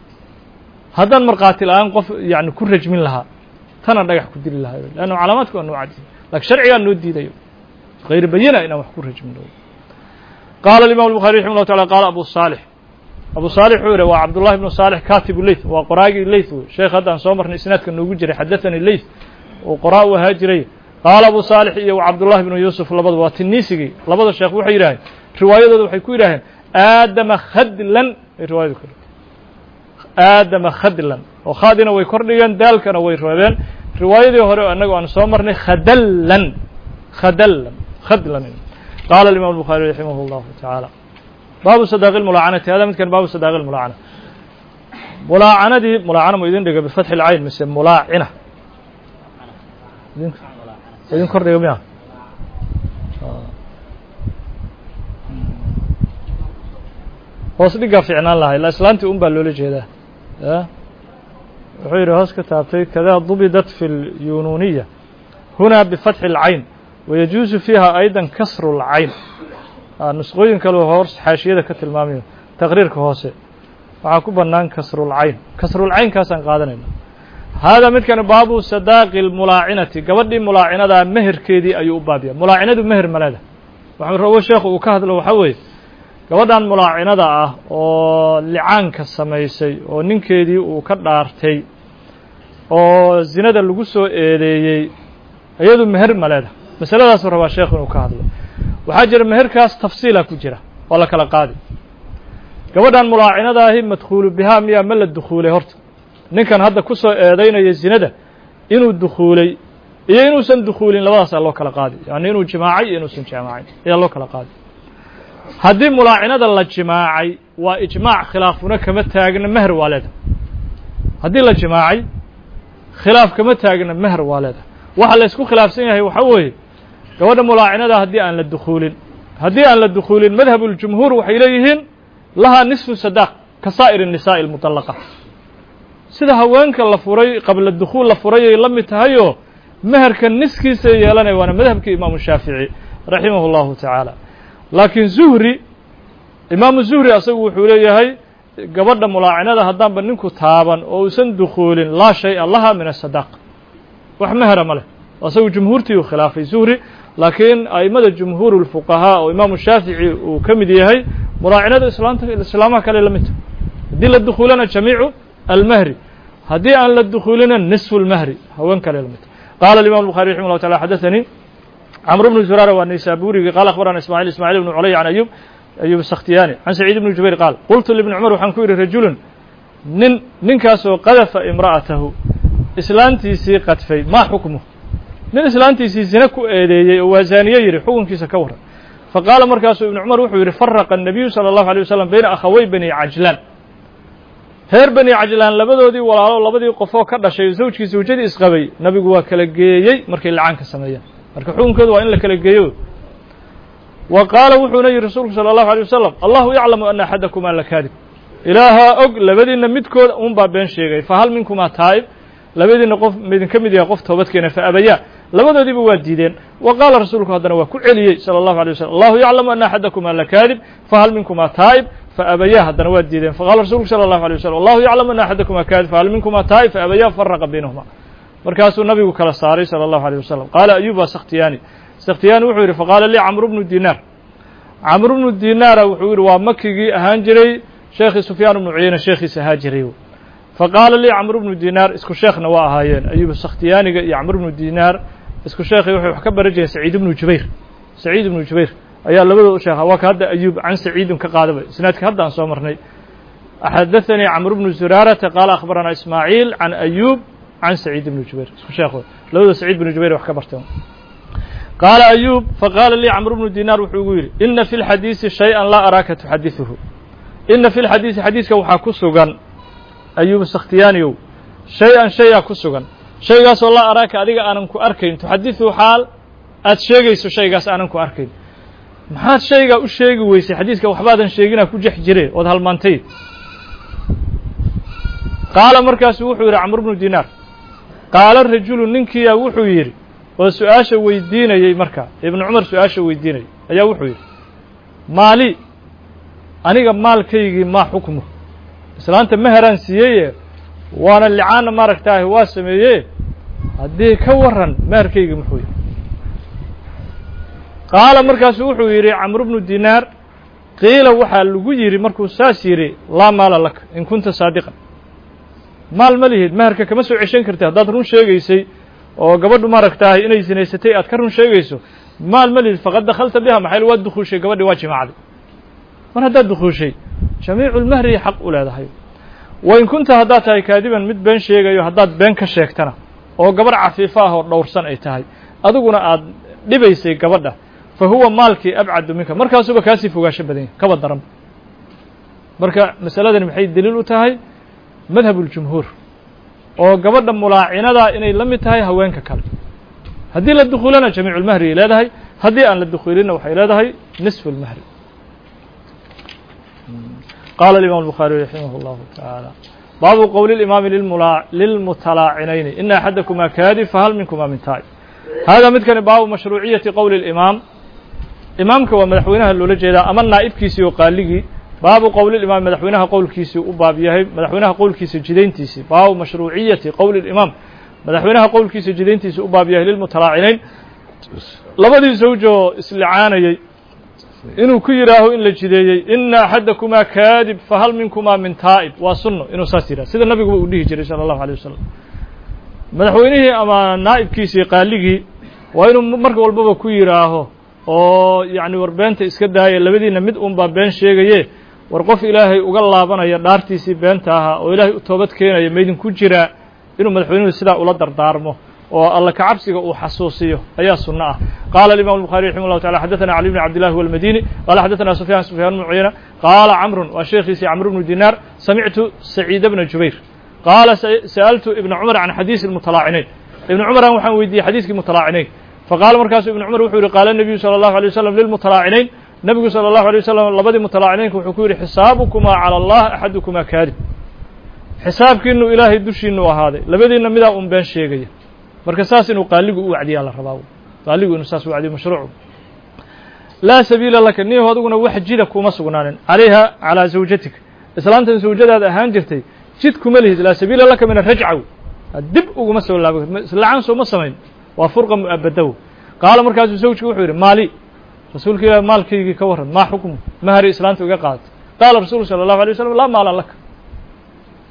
haddaan markhaati la'aan qof yani ku rajmin lahaa tana dhagax ku dili lahaa leanna calaamaadku waa noo cadiyay lakin sharcigaa noo diidayo gayri bayina inaan wax ku rajmin lo qaala imam الbuخarي raximah الlah taعala qaala abu صaalح abu صaalح wuxuu yihi waa cabdullahi bnu صaalح katibu leyth waa qoraagii leyth wey sheekh haddaan soo marnay isnaadka noogu jiray xadaثanii leyth oo qoraa u ahaa jiray qaala abu صaalح iyo cabdullahi bnu yuusuf labada waa tiniisigii labada sheekh waxay yidhaaheen riwaayadooda waxay ku yidhaaheen aadama khadlan ay riwaayadu ku aadama khadlan oo khaadina way kordhigeen daalkana way reebeen riwaayadii hore annaga aan soo marnay khadallan khadallan khadlan qaala imam الbuخarي raximah الlahu taعaalى baabu sadaaqi اmulaacanati hada midkan baabu sadaaqi اmulaacana mulaacanadii mulaacana mu idin dhiga bifatxi اlcayn mise mulaacina idin kor dhiga miya hoos dhigaa ficnaan lahay ila islaantii un baa loola jeedaa ya wuxuu yidhi hoos ka taabtay kadaa dubidat fi اlyununiya huna bifatxi اlcayn wayajuusu fiiha ayda kasru اlcayn nusqooyin kale hoos xaashiyada ka tilmaamayo taqriirka hoose waxaa ku bannaan kasrulcayn kasrulcaynkaasaan qaadanayna haadaa midkani baabu sadaaqi اlmulaacinati gabadhii mulaacinadaa meherkeedii ayuu u baabiya mulaacinadu meher maleeda waxuu rabo sheekhu uu ka hadlo waxaa weeye gabadhan mulaacinada ah oo licaanka samaysay oo ninkeedii uu ka dhaartay oo zinada lagu soo eedeeyey iyadu meher maleeda masaladaasuu rabaa sheekhu inuu ka hadlo waxaa jira meherkaas tafsiila ku jira waa la kala qaadi gabadhan mulaacinadaahi madkhuulu bihaa miyaa ma la dukhuulay horta ninkan hadda ku soo eedaynaya zinada inuu dukhuulay iyo inuusan dukhuulin labadaasaa loo kala qaadi yani inuu jimaacay iyo inuusan jimaacin ayaa loo kala qaadi haddii mulaacinada la jimaacay waa ijmaac khilaafuna kama taagna meher waa leeda haddii la jimaacay khilaaf kama taagna meher waa leeda waxa la isku khilaafsan yahay waxaa weeye gabadha mulaacinada haddii aan la dukhuulin haddii aan la dukhuulin madhab اljumhuur waxay leeyihiin lahaa nisfu sadaaq ka saa'ir الnisaaءi اlmuطallaqa sida haweenka la furay qabla dukhuul la furayay la mid tahayoo meherka niskiisa yeelanaya waana madhabkii imaamu shaafici raximah اllahu tacaala laakiin zuhri imaamu zuhri asagu wuxuu leeyahay gabadha mulaacinada haddaanba ninku taaban oo uusan dukhuulin laa shay'a laha min asadaq wax mehera ma leh asagu jumhuurtii uu khilaafay zuhri laakiin a'immada jumhuur اlfuqahaa oo imaamu shaafici uu ka mid yahay mulaacinada islaamta islaamaha kale la midta haddii la dukhuulana jamiicu almehri haddii aan la dukuulina nisfu lmahri haween kale lamid qaala imam الbuخarي raximah الlah taعala xadaثanii cmr bnu zurara waa naysaaburigi qaala akhbarana ismaعil ismaعil bnu culay can ayub ayub sakhtiyani can saciid bni jubayr qaal qultu libni cumar waxaan ku yidhi rajulun nin ninkaasoo qadafa imra'atahu islaantiisii qadfay maa xukmuh nin islaantiisii zina ku eedeeyey oo waa zaaniye yidhi xukunkiisa ka warran faqaala markaasuu ibnu cumar wuxuu yidhi faraqa الnabiyu salى الlahu عalيه wasalam bayna akhawey bani cajlaan reer bani cajlaan labadoodii walaalo labadii qofoo ka dhashay zawjkii zawjadii isqabay nabigu waa kala geeyey markay lacaanka sameeyaan marka xukunkooda waa in la kala geeyo wa qaala wuxuuna yidhi rasuulku salى الlahu عalيه wasalam allahu yaclamu ana axadakumaa lakaadib ilaahaa og labadiinna midkood un baa been sheegay fahal minkumaa taa'ib labadiinna qof midinka mid yaha qof toobad keena fa abayaa labadoodiiba waa diideen wa qaala rasuulku haddana waa ku celiyey salى الlahu عalيه wasalam allahu yaclamu ana axadakumaa lakaadib fahal minkumaa taa'ib faabayaa haddana waa diideen faqala rasuulku salى الlahu عalيه wasalam allahu yaclamu ana axadakumaa kaadib fahal minkumaa taa'ib faabayaa faraqa baynahuma markaasuu nabigu kala saaray salى الlahu عalيه wasalam qaala ayuba sakhtiyaani sakhtiyaani wuxuu yidhi faqaala lii camru bnu dinaar camru bnu dinaara wuxuu yidhi waa makigii ahaan jiray sheekhii sufyaan bnu cuyeyne sheekhiisa ahaa jiray faqaala lii camru bnu dinaar isku sheekhna waa ahaayeen ayuba sakhtiyaaniga iyo camru bnu dinaar isku sheekhi waxay wax ka baran jireen saciid ibnu jubayr saciid ibnu jubayr ayaa labadooda u sheekha waa ka hadda ayuub can saciidin ka qaadaba isnaadka hadda aan soo marnay xadaثanii camru bnu zuraarata qaala akhbaranaa ismaaciil can ayuub can saciid ibnu jubayr isku sheekhood labadooda saciid ibnu jubayr wax ka barteen qaala ayuub faqaala lii camru bnu dinaar wuxuu igu yidhi ina fi lxadiisi shay-an laa araaka tuxadiثuhu ina fi lxadiisi xadiiska waxaa ku sugan ayuub sakhtiyaaniyow shay-an shayaa ku sugan shaygaasoo laa araaka adiga aanan ku arkayn tuxadiثuhu xaal aad sheegayso shaygaas aanan ku arkayn maxaad shaygaa u sheegi weysay xadiiska waxbaadan sheeginaa ku jex jire ood halmaantay qaala markaasu wuxuu yidhi camru bnu dinaar qaala rajulu ninkiiyaa wuxuu yidhi oo su-aasha weydiinayey marka ibnu cumar su-aasha weydiinayay ayaa wuxuu yidhi maali aniga maalkaygii maa xukmu islaanta meheraan siiyeye waana licaana maaragtaahi waa sameeye haddii ka waran meherkaygii muxuu yidhi qaala markaasu wuxuu yidhi camru bnu dinaar qiila waxaa lagu yidhi markuu saas yidhi laa maala laka in kunta saadiqan maal ma lihid meherka kama soo ceshan karti haddaad run sheegaysay oo gabadhu maaragtaahay inay sinaysatay aad ka run sheegayso maal ma lihid faqad dakhalta biha maxay waad dukuushay gabadhi waa jimacday mar haddaad dukuushay jamiicu lmahri xaq u leedahay wa in kunta haddaad tahay kaadiban mid been sheegayo haddaad been ka sheegtana oo gabarh cafiifo ah oo dhowrsan ay tahay adiguna aad dhibaysay gabadha fa huwa maalkii abcadu minka markaasuba kaasii fogaasho badan yahy kaba daran marka masaladani maxay deliil u tahay madhab اljumhuur oo gabadha mulaacinada inay la mid tahay haweenka kale haddii la dukuulana jamiicu اlmahri ay leedahay haddii aan la dukuulinna waxay leedahay nisfu اlmahri qaala imam الbuخaariي raximah اllahu taعaalى baabu qowli اlimaami lilmutalaacinayni ina axadakumaa kaadib fahal minkuma min taa'ib hada midkani baabu mashruuciyati qowli اlimaam imaamka waa madaxweynaha loola jeedaa ama naa'ibkiisii oo qaaligii baabu qowli imaam madaxweynaha qowlkiisii u baab yahay madaxweynaha qowlkiisa jidayntiisii baabu mashruuciyati qowli imaam madaxweynaha qowlkiisa jidayntiisii u baab yahay lilmutalaacinayn labadii zawjoo islicaanayey inuu ku yidhaaho in la jideeyey ina axadakumaa kaadib fahal minkumaa min taa'ib waa sunno inuu saas yidhah sida nabiguba uu dhihi jiray salى الlahu عalيه wasalam madaxweynihii ama naa'ibkiisii qaaligii waa inuu marka walbaba ku yidhaaho oo yacni war beenta iska daaya labadiinna mid un baa been sheegaye war qof ilaahay uga laabanaya dhaartiisii beenta ahaa oo ilaahay u toobad keenaya maydinku jiraa inuu madaxweynuhu sidaa ula dardaarmo oo alla ka cabsiga uu xasuusiyo ayaa sunno ah qaala alimam الbuخarي raximah الlahu taعala xadaثana cali bn cabdillahi huwa almadini qaala xadaثana sufyan sufyaan bnu cuyayna qaala camrun waa sheekhiisii camru bnu dinaar samictu saciida bna jubayr qaala sa'altu ibna cumar can xadiisi اlmutalaacinayn ibna cumaran waxaan weydiiyey xadiiskii mutalaacinayn faqaala markaasuu ibnu cumar wuxuu yihi qaala الnabiyu salى الlahu عalيه wasalam lilmutalaacinayn nebigu salى الlahu عalيه wasalam labadii mutalaacinaynka wuxuu ku yidhi xisaabukumaa calى allah axadukumaa kaadib xisaabkiinu ilaahay dushiinu ahaaday labadiinna midaa un been sheegaya marka saas inuu qaaligu u wacdiyaa la rabaa qaaligu inuu saas u wacdiyo mashruucu laa sabiila laka niyahu adiguna wax jida kuma sugnaanin calayha calىa zawjatika islaantan zawjadaada ahaan jirtay jid kuma lihid laa sabiila laka min arajcaw dib uguma soo laabo islacaan sooma samayn waa furqa mu'abadow qaala markaasuu zawjka wuxuu yidhi maali rasuulka ilaah maalkaygii ka warran maa xukmu mahari islaanta iga qaadatay qaala rasuulu salى الlahu عalيه wasalam laa maala laka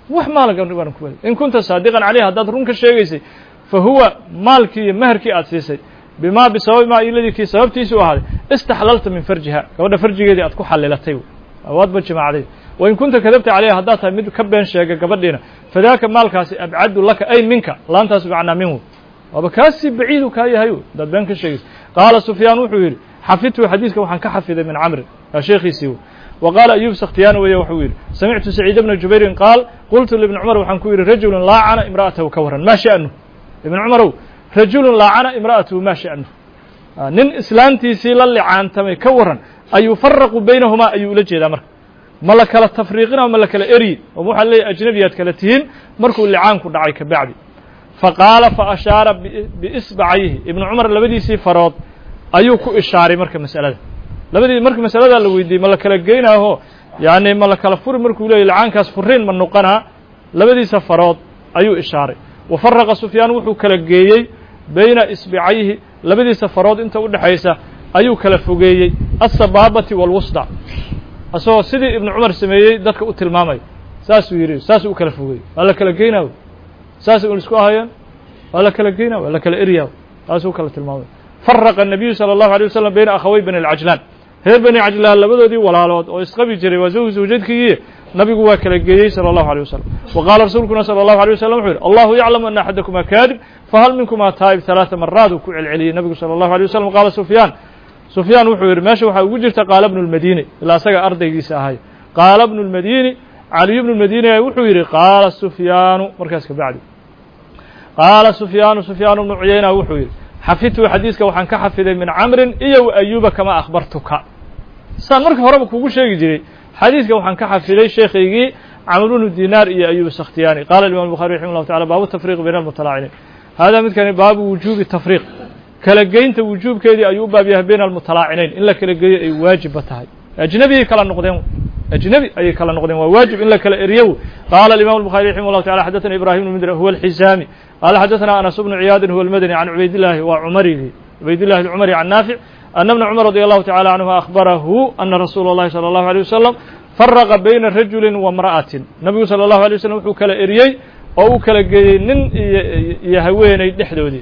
wax maalaga baan ku wali in kunta saadiqan calayhi haddaad run ka sheegaysay fa huwa maalkii iyo maharkii aad siisay bimaa bisababi maa iladikii sababtiisu ahaaday istaxlalta min farjiha gabadha farjigeedii aad ku xalilatay awaadba jimaacday wain kunta kadabta calayha haddaad tahay mid ka been sheega gabadhiina fadaaka maalkaasi abcadu laka ay minka laantaas macnaa minhu waaba kaasii baciidu kaa yahay haddaad been ka sheegaysa qaala sufyaan wuxuu yidhi xafidtu xadiiska waxaan ka xafiday min camrin yaa sheekhiisii wa qaala ayuub sakhtiyaani weeye wuxuu yidhi samictu saciid bna jubayrin qaal qultu libni cumar waxaan ku yidhi rajulun laacana imra'atahu ka warran maa sha'nu ibn cumarow rajulun laacana imra'atahu maa sha'nu nin islaantiisii la licaantamay ka warran ayufaraqu baynahumaa ayuu ula jeedaa marka ma la kala tafriiqina ma la kala eryi oo waxaa leeyahy ajnabiyaad kala tihiin markuu licaanku dhacay ka bacdi faqaala fa ashaara biisbacayhi ibnu cumar labadiisii farood ayuu ku ishaaray marka masalada labadii marka masaladaa la weydiiyey ma la kala geynaaho yani ma la kala furi markuu leeyay licaankaas furiin ma noqonaa labadiisa farood ayuu ishaaray wa faraqa sufyaan wuxuu kala geeyey bayna isbicayhi labadiisa farood inta u dhexaysa ayuu kala fogeeyey asabaabati wاlwusطى asagoo sidii ibnu cumar sameeyey dadka u tilmaamaya saasuu yidhi saasuu u kala fogeeyey waa la kala geynaayo saasay un isku ahayeen waa la kala geynaayo waa la kala eryayo saasuu u kala tilmaamaya faraqa الnabiyu salى الlahu عalيه wasalam bayna akhawey bani اlcajlaan reer bani cajlaan labadoodii walaalood oo isqabi jiray waa zawj zawjadkiiye nabigu waa kala geeyey salى الlahu عalيه wasalam wa qaala rasuulkuna salى الlahu عalيه wasalam wuxuu yidhi allahu yaclamu ana axadakumaa kaadib fahal minkuma taa'ib ثalaaثa maraad uu ku celceliyey nabigu salى الlahu عalيه wasalam qaala sufyaan sufyaan wuxuu yidhi meesha waxaa ugu jirta qaala bnu اlmadini ilaa asaga ardaygiisa ahay qaala bnu اlmadini caliy bnu اlmadini wuxuu yidhi qaala sufyaanu markaas ka bacdi qaala sufyaanu sufyaan bnu cuyayna wuxuu yidhi xafidtu xadiiska waxaan ka xafiday min camrin iyo wa ayuuba kama akhbartuka saan marka horeba kugu sheegi jiray xadiiska waxaan ka xafiday sheekhaygii camr bnu dinaar iyo ayuub sakhtiyaani qaala imam الbuخari raximah الlahu taعala baabu tafriq bayna almutalaciniin hada midkani baabu wujuubi tafriq kala geynta wujuubkeedii ayuu u baab yahay bayna almutalaacinayn in la kala geeyo ay waajibba tahay ajnabiyay kala noqdeen ajnabi ayay kala noqdeen waa waajib in la kala eriyo qaala imam الbuخari raximah الlahu taعala xadaثana ibrahim bn mdr huwa الxisaami qaala xadaثana anas bnu ciyaadin huwa اlmadani can cubaydillahi waa cumarihi cubaydillahi اlcumari can naafic ana bna cumar radi allahu tacala canhuma akhbarahu ana rasuula اllahi salى الlahu عalيه wasalam faraqa bayna rajuli wamra'atin nabigu salى الlahu عalيه wasalam wuxuu kala eriyey oo uu kala geeyey nin iyo haweeney dhexdoodii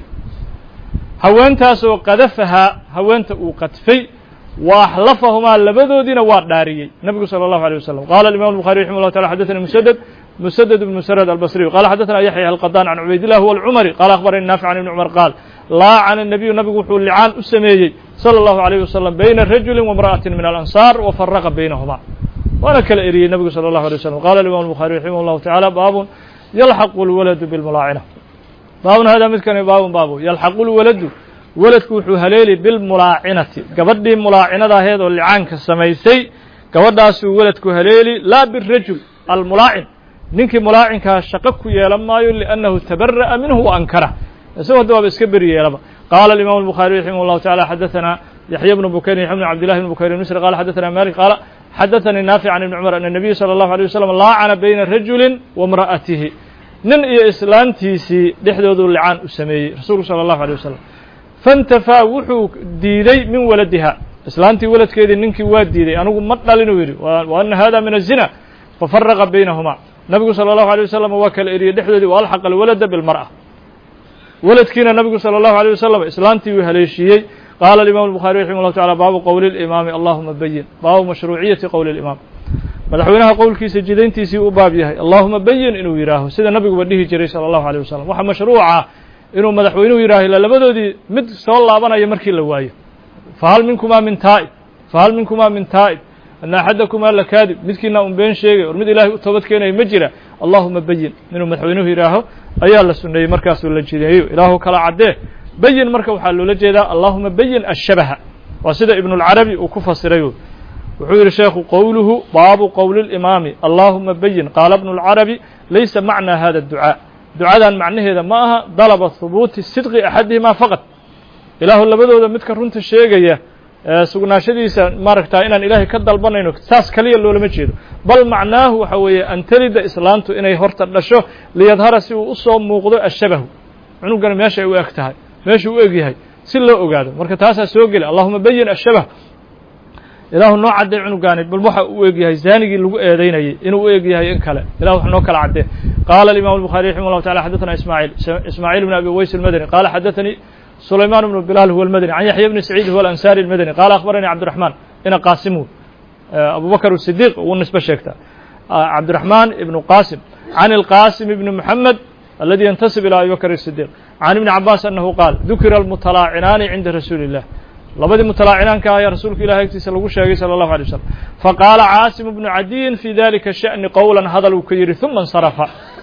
haweentaasoo qadafahaa haweenta uu qadfay wa axlafahumaa labadoodiina waa dhaariyey nabigu salى الlahu عalيه wasalam qaala imam الbuخari raximah الlahu taala xadaثani musaded مسدد بن مسرد البصري قال حدثنا يحيى القطان عن عبيد الله هو العمري قال أخبرني نافع عن ابن عمر قال لا عن النبي النبي وحول لعان أسميي صلى الله عليه وسلم بين رجل وامرأة من الأنصار وفرق بينهما وأنا كالإري النبي صلى الله عليه وسلم قال الإمام البخاري رحمه الله تعالى باب يلحق الولد بالملاعنة باب هذا مثل باب باب يلحق الولد ولدku wuxuu haleeli bilmulaacinati gabadhii mulaacinada ahayd oo licaanka samaysay gabadhaasuu weladku haleeli laa birajul almulaacin ninkii mulaacinkaa shaqo ku yeelan maayo liannahu tabara'a minhu wa ankara isagoo hadda waaba iska beri yeelaba qaala alimaam الbuخaari raximah الlahu taعala xadaثana yaxya bnu bukayr yaxya bn cabdillahi bn bukayr misri qala xadaثana malik qaala xadaثanii naafic can ibni cumar ana الnabiy salى الlahu عalيه wasalam laacana bayna rajuli waimra'atihi nin iyo islaantiisii dhexdooduu licaan u sameeyey rasuulku salى الlahu عalيه wasalam faاntafaa wuxuu diiday min waladiha islaantii waladkeedii ninkii waa diiday anigu ma dhalin uu yidhi wa ana hada min الzina fafaraqa baynahuma nabigu salى الlahu عalيه wasalam waa kala eriyey dhexdoodii wa alxaqa alwalada biاlmarأة waladkiina nabigu salى الlahu عalيه wasalam islaantii uu haleeshiiyey qaala imam الbuخari raximah الlahu taعala baabu qowli اlimaami allahuma bayin baabu mashruuciyati qowli اlimaam madaxweynaha qowlkiisa jidayntiisii u baab yahay allahuma bayin inuu yidhaaho sida nabiguba dhihi jiray salى الlahu عalيه wasalam waxa mashruuca inuu madaxweynuhu yidhaaho ila labadoodii mid soo laabanaya markii la waayo fahal minkumaa min taa'ib fahal minkumaa min taa'ib ana axadakumaa lakaadib midkiina un been sheegay or mid ilaahay u toobad keenaya ma jira allahuma bayin inuu madaxweynuhu yidhaaho ayaa la sunneeyey markaasuu la jideeyo ilaahu kala caddee bayin marka waxaa loola jeedaa allahuma bayin ashabaha waa sida ibnulcarabi uu ku fasiray wuxuu yidhi sheekhu qowluhu baabu qowli اlimaami allahuma bayin qaala bnu اlcarabi laysa macnaa hada اducaa ducadan macnaheeda ma aha dalaba hubuuti sidqi axadihimaa faqad ilaahu labadooda midka runta sheegaya sugnaashadiisa maaragtaa inaan ilaahay ka dalbanayno saas kaliya loolama jeedo bal macnaahu waxa weeye an talida islaantu inay horta dhasho liyadhara si uu usoo muuqdo ashabahu cunugana meesha ay u eg tahay meeshuu u eg yahay si loo ogaado marka taasaa soo geli allahuma bayin ashabah ilaahu noo cadday cunugaani bal waxa uu eg yahay zaanigii lagu eedaynayay inuu u eg yahay in kale ilahu wax noo kala caddee qaala alimaam الbukhariي raximah الlahu taعala xadaثana ismaaعiil ismaaعiil bn abi uways الmadani qaala xadaثanii sulayman bnu bilaal huwa الmadani can yaxya bni saciid huwa alansaari الmadani qaala akhbaranii cabdiraxmaan ina qaasimu abu bakr الsidiq uu nisbe sheegtaa cabdiraxmaan ibnu qasim can اlqasim ibni moxamed aladi yantasib ilى abi bakr الsidiq can ibni cabaas anahu qaal dukira almutalaacinaani cinda rasuuli الlah labadii mutalaacinanka ayaa rasuulka ilahi agtiisa lagu sheegay salى الlahu عalيه wasalam faqaala caasim bnu cadiyin fi dalika shaأni qowla hadal uu ka yidhi uma اnsarafa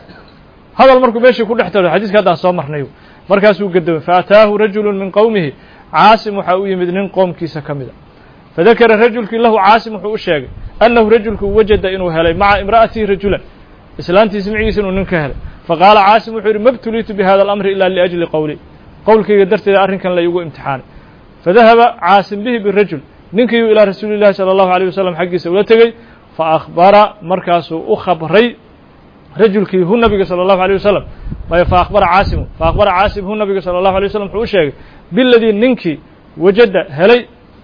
hadal markuu meeshii ku dhex taro xadiiska haddaan soo marnay markaasuu gadoomay faataahu rajulu min qowmihi caasim waxaa u yimid nin qoomkiisa ka mida fadakara rajulkii lahu caasim wuxuu u sheegay annahu rajulku wajada inuu helay maca imra'atihi rajulan islaantiisi micigiisa inuu nin ka helay faqaala caasim wuxuu yidhi mabtuliitu bihada alamri ila liajli qowli qowlkayga darteeda arrinkan la igu imtixaanay fadahaba caasim bihi birajul ninkiiuu ilaa rasuuli llahi salى الlahu عalيه wasalam xaggiisa ula tegey faأkhbara markaasuu u khabray rajulkii hu nabiga salى الlahu عalيه wasalam maya faأkhbara caasimu faأkhbara caasim hu nabiga salى الlahu عalيه wasalam wuxuu u sheegay biladii ninkii wajada helay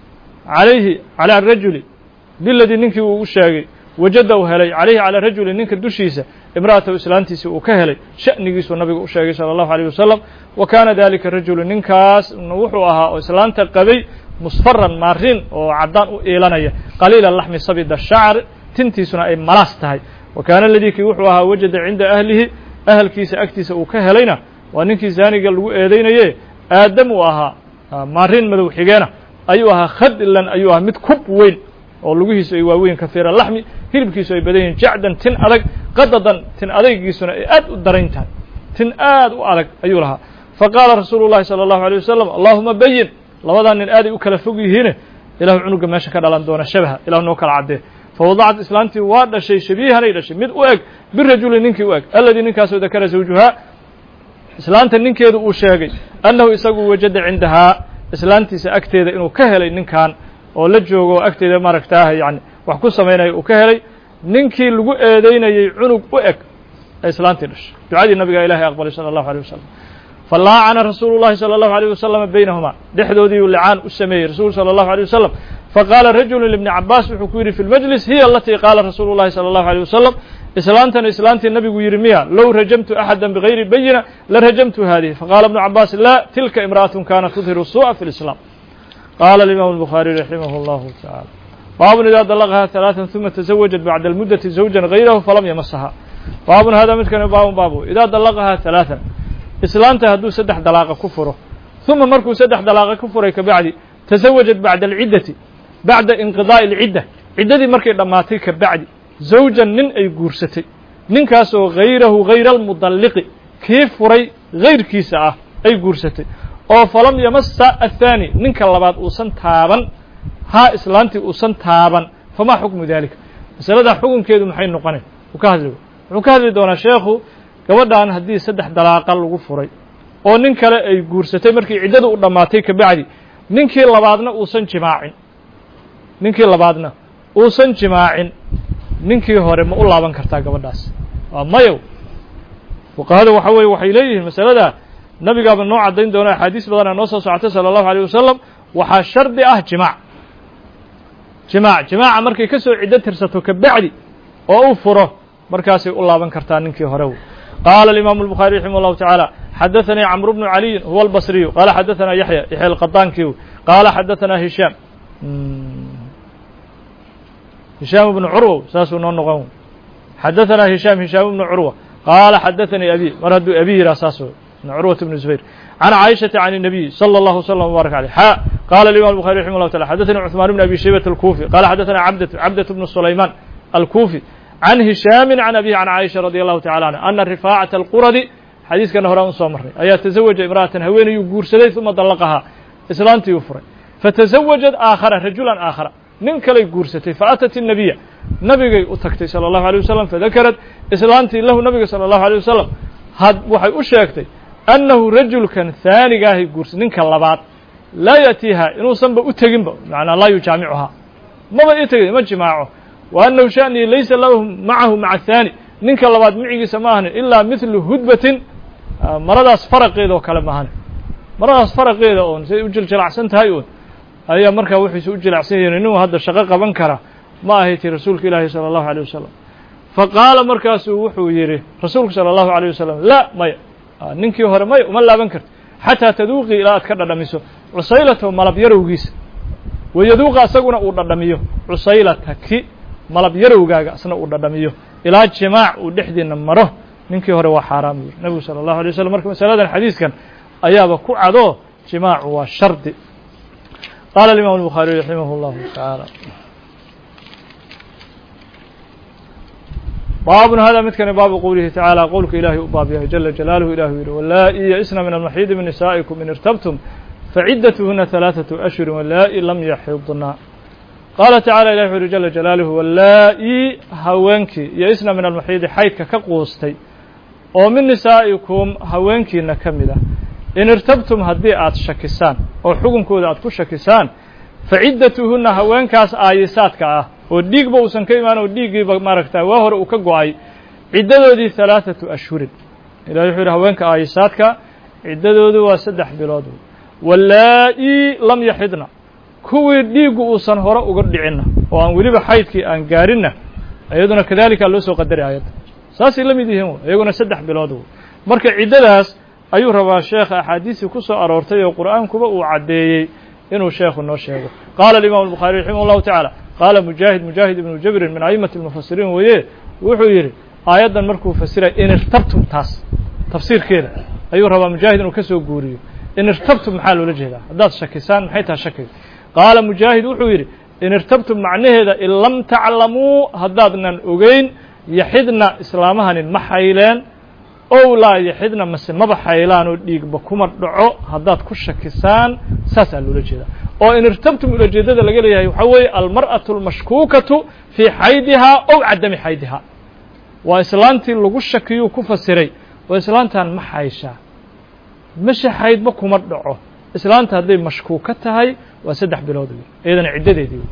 calayhi calى rajuli biladii ninkii uu u sheegay wajada uu helay calayhi calى rajuli ninka dushiisa imra'atahu islaantiisii uu ka helay sha'nigiisuu nabiga u sheegay salى الlahu عalيه wasalam wa kaana dalika rajulu ninkaas wuxuu ahaa oo islaanta qabay musfaran maarin oo caddaan u iilanaya qaliila laxmi sabida shacr tintiisuna ay malaas tahay wa kaana aladii kii wuxuu ahaa wajada cinda ahlihi ahalkiisa agtiisa uu ka helayna waa ninkii zaaniga lagu eedaynaye aadam uu ahaa maarin madow xigeena ayuu ahaa khadlan ayuu ahaa mid kub weyn oo lugihiisu ay waaweyn kafiira laxmi hilibkiisu ay badan yihin jacdan tin adag qadadan tin adaygiisuna ay aad u darayn tahay tin aad u adag ayuu lahaa faqaala rasuulu llahi salى الlahu عalيه wasalam allahuma bayin labadaa nin aaday u kala fog yihiine ilahu cunuga meesha ka dhalan doona shabaha ilahu noo kala caddee fawadacat islaantii waa dhashay shabiihanay dhashay mid u eg birajuli ninkii u eg aladii ninkaasoo dakara zawjuhaa islaanta ninkeedu uu sheegay annahu isagu wajada cindahaa islaantiisa agteeda inuu ka helay ninkan oo la joogo oo agteeda maaragtaah yani wax ku samaynaya uu ka helay ninkii lagu eedaynayey cunug u eg ee islaantii dhashay ducadii nabiga ilahay aqbalay salى الlahu عalيه wasalam falaacana rasuulu الlahi salى الlahu عalيه wasalam baynahuma dhexdoodiiu licaan u sameeyey rasuul salى الlahu عalيه wasalam faqaala rajulu libni cabaas wuxuu ku yidhi fi lmajlis hiya alatii qaala rasuulu الlahi salى الlahu عalيه wasalam islaantana islaantii nabigu yidhi miya low rajamtu axada bigayri bayina la rajamtu hadihi faqala ibnu cabaas la tilka imra'aة kanat tudhiru الsuءa fi اlislam qala imam الbukhariي raximah اllahu taعala baabun ida dalaqaha ثalaaثa ثuma tزawajat bacda اlmudati zawja gayrahu falam yamasaha baabun hada midkani baabun baabu idaa dalaqaha ثalaaثan islaanta hadduu saddex dalaaqa ku furo ثuma markuu saddex dalaaqa ku furay kabacdi tزawajat bacda alciddati bacda inqidaaءi اlcidda ciddadii markay dhammaatay kabacdi zawjan nin ay guursatay ninkaasoo hayrahu hayra almudalliqi kii furay hayrkiisa ah ay guursatay oo falam yamasa athaani ninka labaad uusan taaban haa islaantii uusan taaban famaa xukmu dalika masaladaa xukunkeedu maxay noqonay uu ka hadli wuxuu ka hadli doonaa sheekhu gabadhan haddii saddex dalaaqa lagu furay oo nin kale ay guursatay markii ciddadu u dhammaatay kabacdi ninkii labaadna uusan jimaacin ninkii labaadna uusan jimaacin ninkii hore ma u laaban kartaa gabadhaas waa mayow fuqahada waxa weye waxay leeyihiin masalada nabigaaba noo caddayn doona axaadiis badana noo soo socotay salى الlahu عalيه wasalam waxaa shardi ah jimaac jimaac jimaaca markay ka soo ciddo tirsato kabacdi oo uu furo markaasay u laaban kartaa ninkii hore qaala الimam الbuخarي raximah الlahu taعalى xadaثanii cmr bnu caliyin huwa اlbصriyu qaala xadaثana yaxya yaxya alqaطaankiu qaala xadaثana hishaam hishaam bnu curwa saasuu noo noqon xadaثana hishaam hishaam bnu curwa qaala xadaثanii abi mar hadduu abi yihaa saas curwaة bn زbayr can caaishaةa can الnabiy slى الlahu وsلم وbaarك عalيه xa qala الimam الbuخarي raximah الlahu taعala xadaثanii cثmaan bn abi shaybة الkufi qala xadaثana cabdة cabdaة bnu sulayman alkufi can hishaami can abihi can caaisha radي الlahu taعala anha ana rifaacaةa اlquradi xadiiskana horaan u soo marnay ayaa taزawaja imra'atan haweenayuu guursaday uma dalaqahaa islaantii u furay fatazawajat aakhara rajulan aakhara nin kalay guursatay faatat الnabiya nabigay u tagtay salى الlahu عalيه wasalam fadakarat islaantii lahu nabiga salى الlahu عalيه wasalam had waxay u sheegtay annahu rajulkan haanigaahay guursa ninka labaad laa ya'tiiha inuusanba u teginba macnaa laa yujaamicuhaa maba ii tegin ma jimaaco wa annahu sha'nii laysa lahu macahu maca ahaani ninka labaad micigiisa ma ahani ilaa midlu hudbatin maradaas faraqeeda oo kale ma ahani maradaas faraqeeda oon siday u jiljilacsan tahay oon ayaa markaa wuxuusu u jilacsan yahin inuu hadda shaqo qaban kara ma ahaytii rasuulka ilaahi salى الlahu عalيه wasalam faqaala markaasuu wuxuu yidhi rasuulku salى الlahu عalيه wasalam laa maya ninkii hore maya uma laaban karti xataa taduuqii ilaa aad ka dhadhamiso cusaylatahu malab yarowgiisa wayaduuqa asaguna uu dhadhamiyo cusaylataki malab yarowgaaga asna uu dhadhamiyo ilaa jimaac uu dhexdiina maro ninkii hore waa xaaraam yiri nebigu salى الlahu عalيه waslm marka masaladan xadiiskan ayaaba ku cadoo jimaacu waa shardi qaala الimam الbukhaariي raximah الlahu taعaalى baabun hada midkani baabu qowlihi tacaalى qowlka ilaahay u baab yahay jala jalaaluhu ilahu yihi walaa'i yaisna min almaxiidi min nisaa'ikum in irtabtum faciddatuhuna ثalaaثaةu ashhuri walaa'i lam yaxidna qaala tacala ilahi wuxu uhi jala jalaaluhu walaa'i haweenkii yaisna min almaxiidi xaydka ka quustay oo min nisaa'ikum haweenkiina ka mid ah in irtabtum haddii aad shakisaan oo xukunkooda aad ku shakisaan faciddatuhuna haweenkaas aayisaadka ah oo dhiigba uusan ka imaan oo dhiiggiiba maaragta waa hore uu ka go-ay ciddadoodii ثalaaثaةu ashhurin ilahi wuxuu yihi haweenka aayisaadka ciddadoodu waa saddex bilood walaa'i lam yaxidna kuwii dhiiggu uusan hore uga dhicinna oo aan weliba xaydkii aan gaarinna iyaduna kadalika loo soo qadaray aayadda saasay la mid yihiin iyaguna saddex bilood marka ciddadaas ayuu rabaa sheekha axaadiisii ku soo aroortay oo qur'aankuba uu caddeeyey inuu sheekhu noo sheego qaala الimam الbukhaariي raximah الlahu taعaalى qaala mujaahid mujaahid ibnu jabrin min a'imaةi اlmufasiriin weeye wuxuu yidhi aayaddan markuu fasiray in irtabtum taas tafsiirkeeda ayuu rabaa mujaahid inuu ka soo guuriyo in irtabtum maxaa loola jeedaa haddaad shakisaan maxay tahay shakiga qaala mujaahid wuxuu yidhi in irtabtum macnaheeda in lam taclamuu haddaadnan ogeyn yaxidna islaamahanin ma xayleen ow laa yaxidna mase maba xaylaan oo dhiigba kuma dhaco haddaad ku shakisaan saasaa loola jeedaa oo in irtabtum ulajeedada laga leeyahay waxaa weeye almar'aةu اlmashkuukatu fii xaydihaa ow cadami xaydihaa waa islaantii lagu shakiyuu ku fasiray oo islaantan ma xayshaa mashe xaydba kuma dhaco islaanta hadday mashkuuka tahay waa saddex bilood wey iyadana ciddadeedii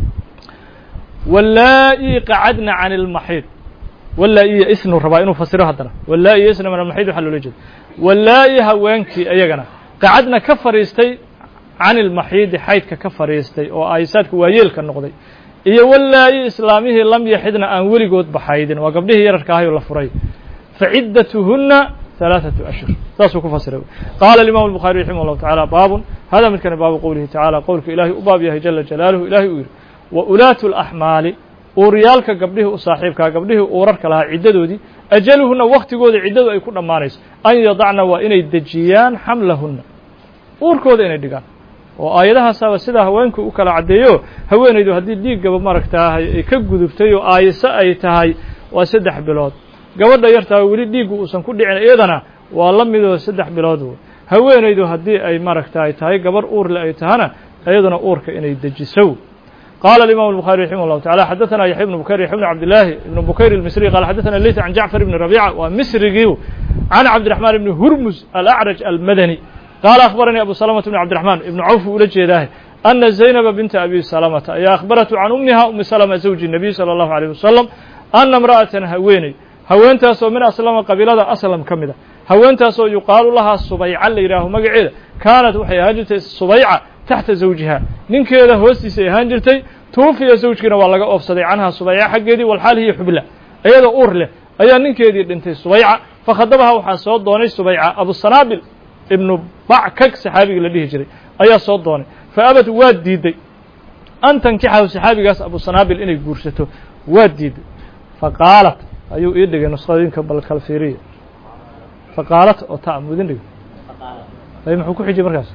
walaa'i qacadna can اlmaxiid walaa'i isnu rabaa inuu fasiro haddana walaa'i isna min almaxiid waxaa loola jeeda walaa'i haweenkii iyagana qacadna ka fadhiistay can ilmaxiidi xaydka ka fadhiistay oo aayisaadka waayeelka noqday iyo walaa'i islaamihii lam yaxidna aan weligood baxaydin waa gabdhihii yararka ahay oo la furay faciddatuhuna ثalaaثaةu ashhur saasuu ku fasiray qaala الimam الbukhaariي raximah الlahu taعalى baabun hada midkani baabu qowlihi tacaalى qowlka ilaahay u baab yahay jala jalaaluhu ilahay uu yidhi wa ulaatu اlaxmaali uuryaalka gabdhihii u saaxiibkaa gabdhihii uurarka lahaa ciddadoodii ajaluhuna waktigooda ciddadu ay ku dhammaanayso an yadacna waa inay dejiyaan xamlahuna uurkooda inay dhigaan oo aayadahaasaaba sidaa haweenku u kala caddeeyo haweenaydu haddii dhiiggaba maaragtaahay ay ka gudubtay oo aayiso ay tahay waa saddex bilood gabadha yartaa weli dhiiggu uusan ku dhicin iyadana waa la midoo saddex bilood haweenaydu haddii ay maaragtaay tahay gabarh uurle ay tahana iyaduna uurka inay dejiso qaala الimam الbukhaariي raximah الlahu taعalى xadaثana yaxya ibnu bukayr yaxya bn cabdillaahi ibnu bukayr الmisri qala xadaثana leyt can jacfar ibni rabica waa misrigii can cabdiraxmaan ibni hurmus alacraj almadani qaala akhbaranii abu salamata bn cabdiraxmaan ibnu cawf uu ula jeedaah ana zaynaba binta abi salamata ayaa akhbaratu can umiha umi salma zawji الnabiy salى الlahu عalيه wasalam ana imra'atan haweeney haweentaasoo min aslama qabiilada aslam ka mid a haweentaasoo yuqaalu lahaa subayca la yidhaaho magaceeda kaanat waxay ahaan jirtay subayca taxta zawjiha ninkeeda hoostiisay ahaan jirtay tuufiya zawjkiina waa laga oofsaday canhaa subayca xaggeedii walxaal hiya xubla iyadoo uur leh ayaa ninkeedii dhintay subayca fakhadabaha waxaa soo doonay subayca abusanaabil ibnu backag saxaabigii la dhihi jiray ayaa soo doonay fa abad waa diiday an tankixahu saxaabigaas abusanaabil inay guursato waa diiday faqaalat ayuu ii dhigay nusqooyinka bal kala fiiriya faqaalat oo ta mudin dhigay ay muxuu ku xijiyey markaas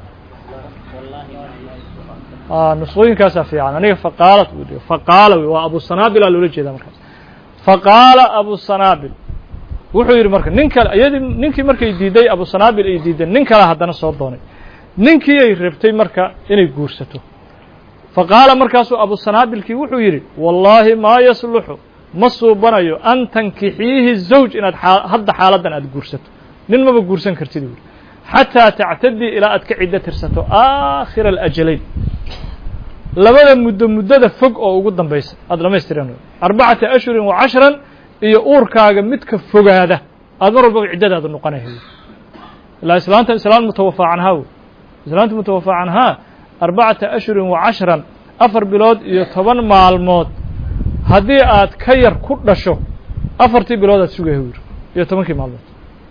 nusqooyinkaasaa fiican aniga faqaalat buu dhigay faqaala waa abusanaabil aa loola jeedaa markaas faqaala abusanaabil wuxuu yidhi marka nin kale iyadii ninkii markay diiday abusanaabil ay diideen nin kale haddana soo doonay ninkii ay rabtay marka inay guursato faqaala markaasuu abusanaabilkii wuxuu yidhi wallaahi maa yasluxu ma suubanayo an tankixiihi zawj inaad hadda xaaladdan aad guursato nin maba guursan kartid u yidhi xataa tactadii ilaa aad ka ciddo tirsato aakhira alajalayn labada muddo muddada fog oo ugu dambaysa aada dhamaystireen arbacata ashhurin wa cashran iyo uurkaaga midka fogaada aad mar walbaba ciddadaada noqonahay ilaa islaanta islaan mutawafaa canhaa wey islaanta mutawafaa canhaa arbacata ashhurin wa cashran afar bilood iyo toban maalmood haddii aad ka yar ku dhasho afartii bilood aad sugaya u yidhi iyo tobankii maalmood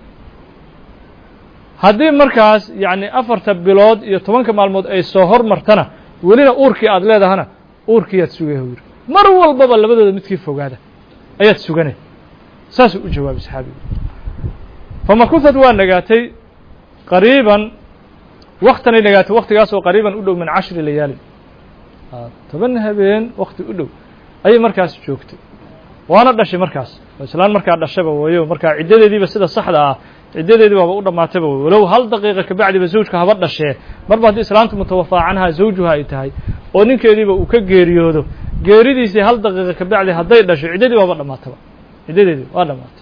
haddii markaas yacni afarta bilood iyo tobanka maalmood ay soo hormartana welina uurkii aad leedahana uurkii aad sugaya u yidhi mar walbaba labadooda midkii fogaada ayaad suganay saasuu u jawaabay saxaabigu famakufad waa nagaatay qariiban waktanay nagaatay waktigaasoo qariiban u dhow min cashri layaalin toban habeen wakti u dhow ayay markaas joogtay waana dhashay markaas islaan markaa dhashaba weeyo markaa ciddadeediiba sida saxda ah ciddadeedii baaba u dhammaatayba wey walow hal daqiiqa kabacdiba zawjka haba dhashee marba haddii islaantu mutawafaa canhaa zawjuha ay tahay oo ninkeediiba uu ka geeriyoodo geeridiisii hal daqiiqa kabacdi hadday dhasho ciddadii baaba dhammaataba ciddadeedii waa dhammaatay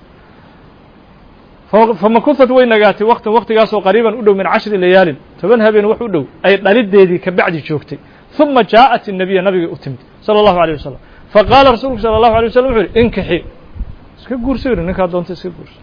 famakufad way nagaatay waktan waktigaasoo qariiban u dhow min cashri layaalin toban habeen wax u dhow ay dhalideedii kabacdi joogtay uma jaaءat الnabiya nabigay u timid salى الlahu عalيه wasalam faqaala rasuulku salى الlahu عalيه wasalam wuxu yidhi inkixi iska guurso yidhi ninkaa doonta iska guurso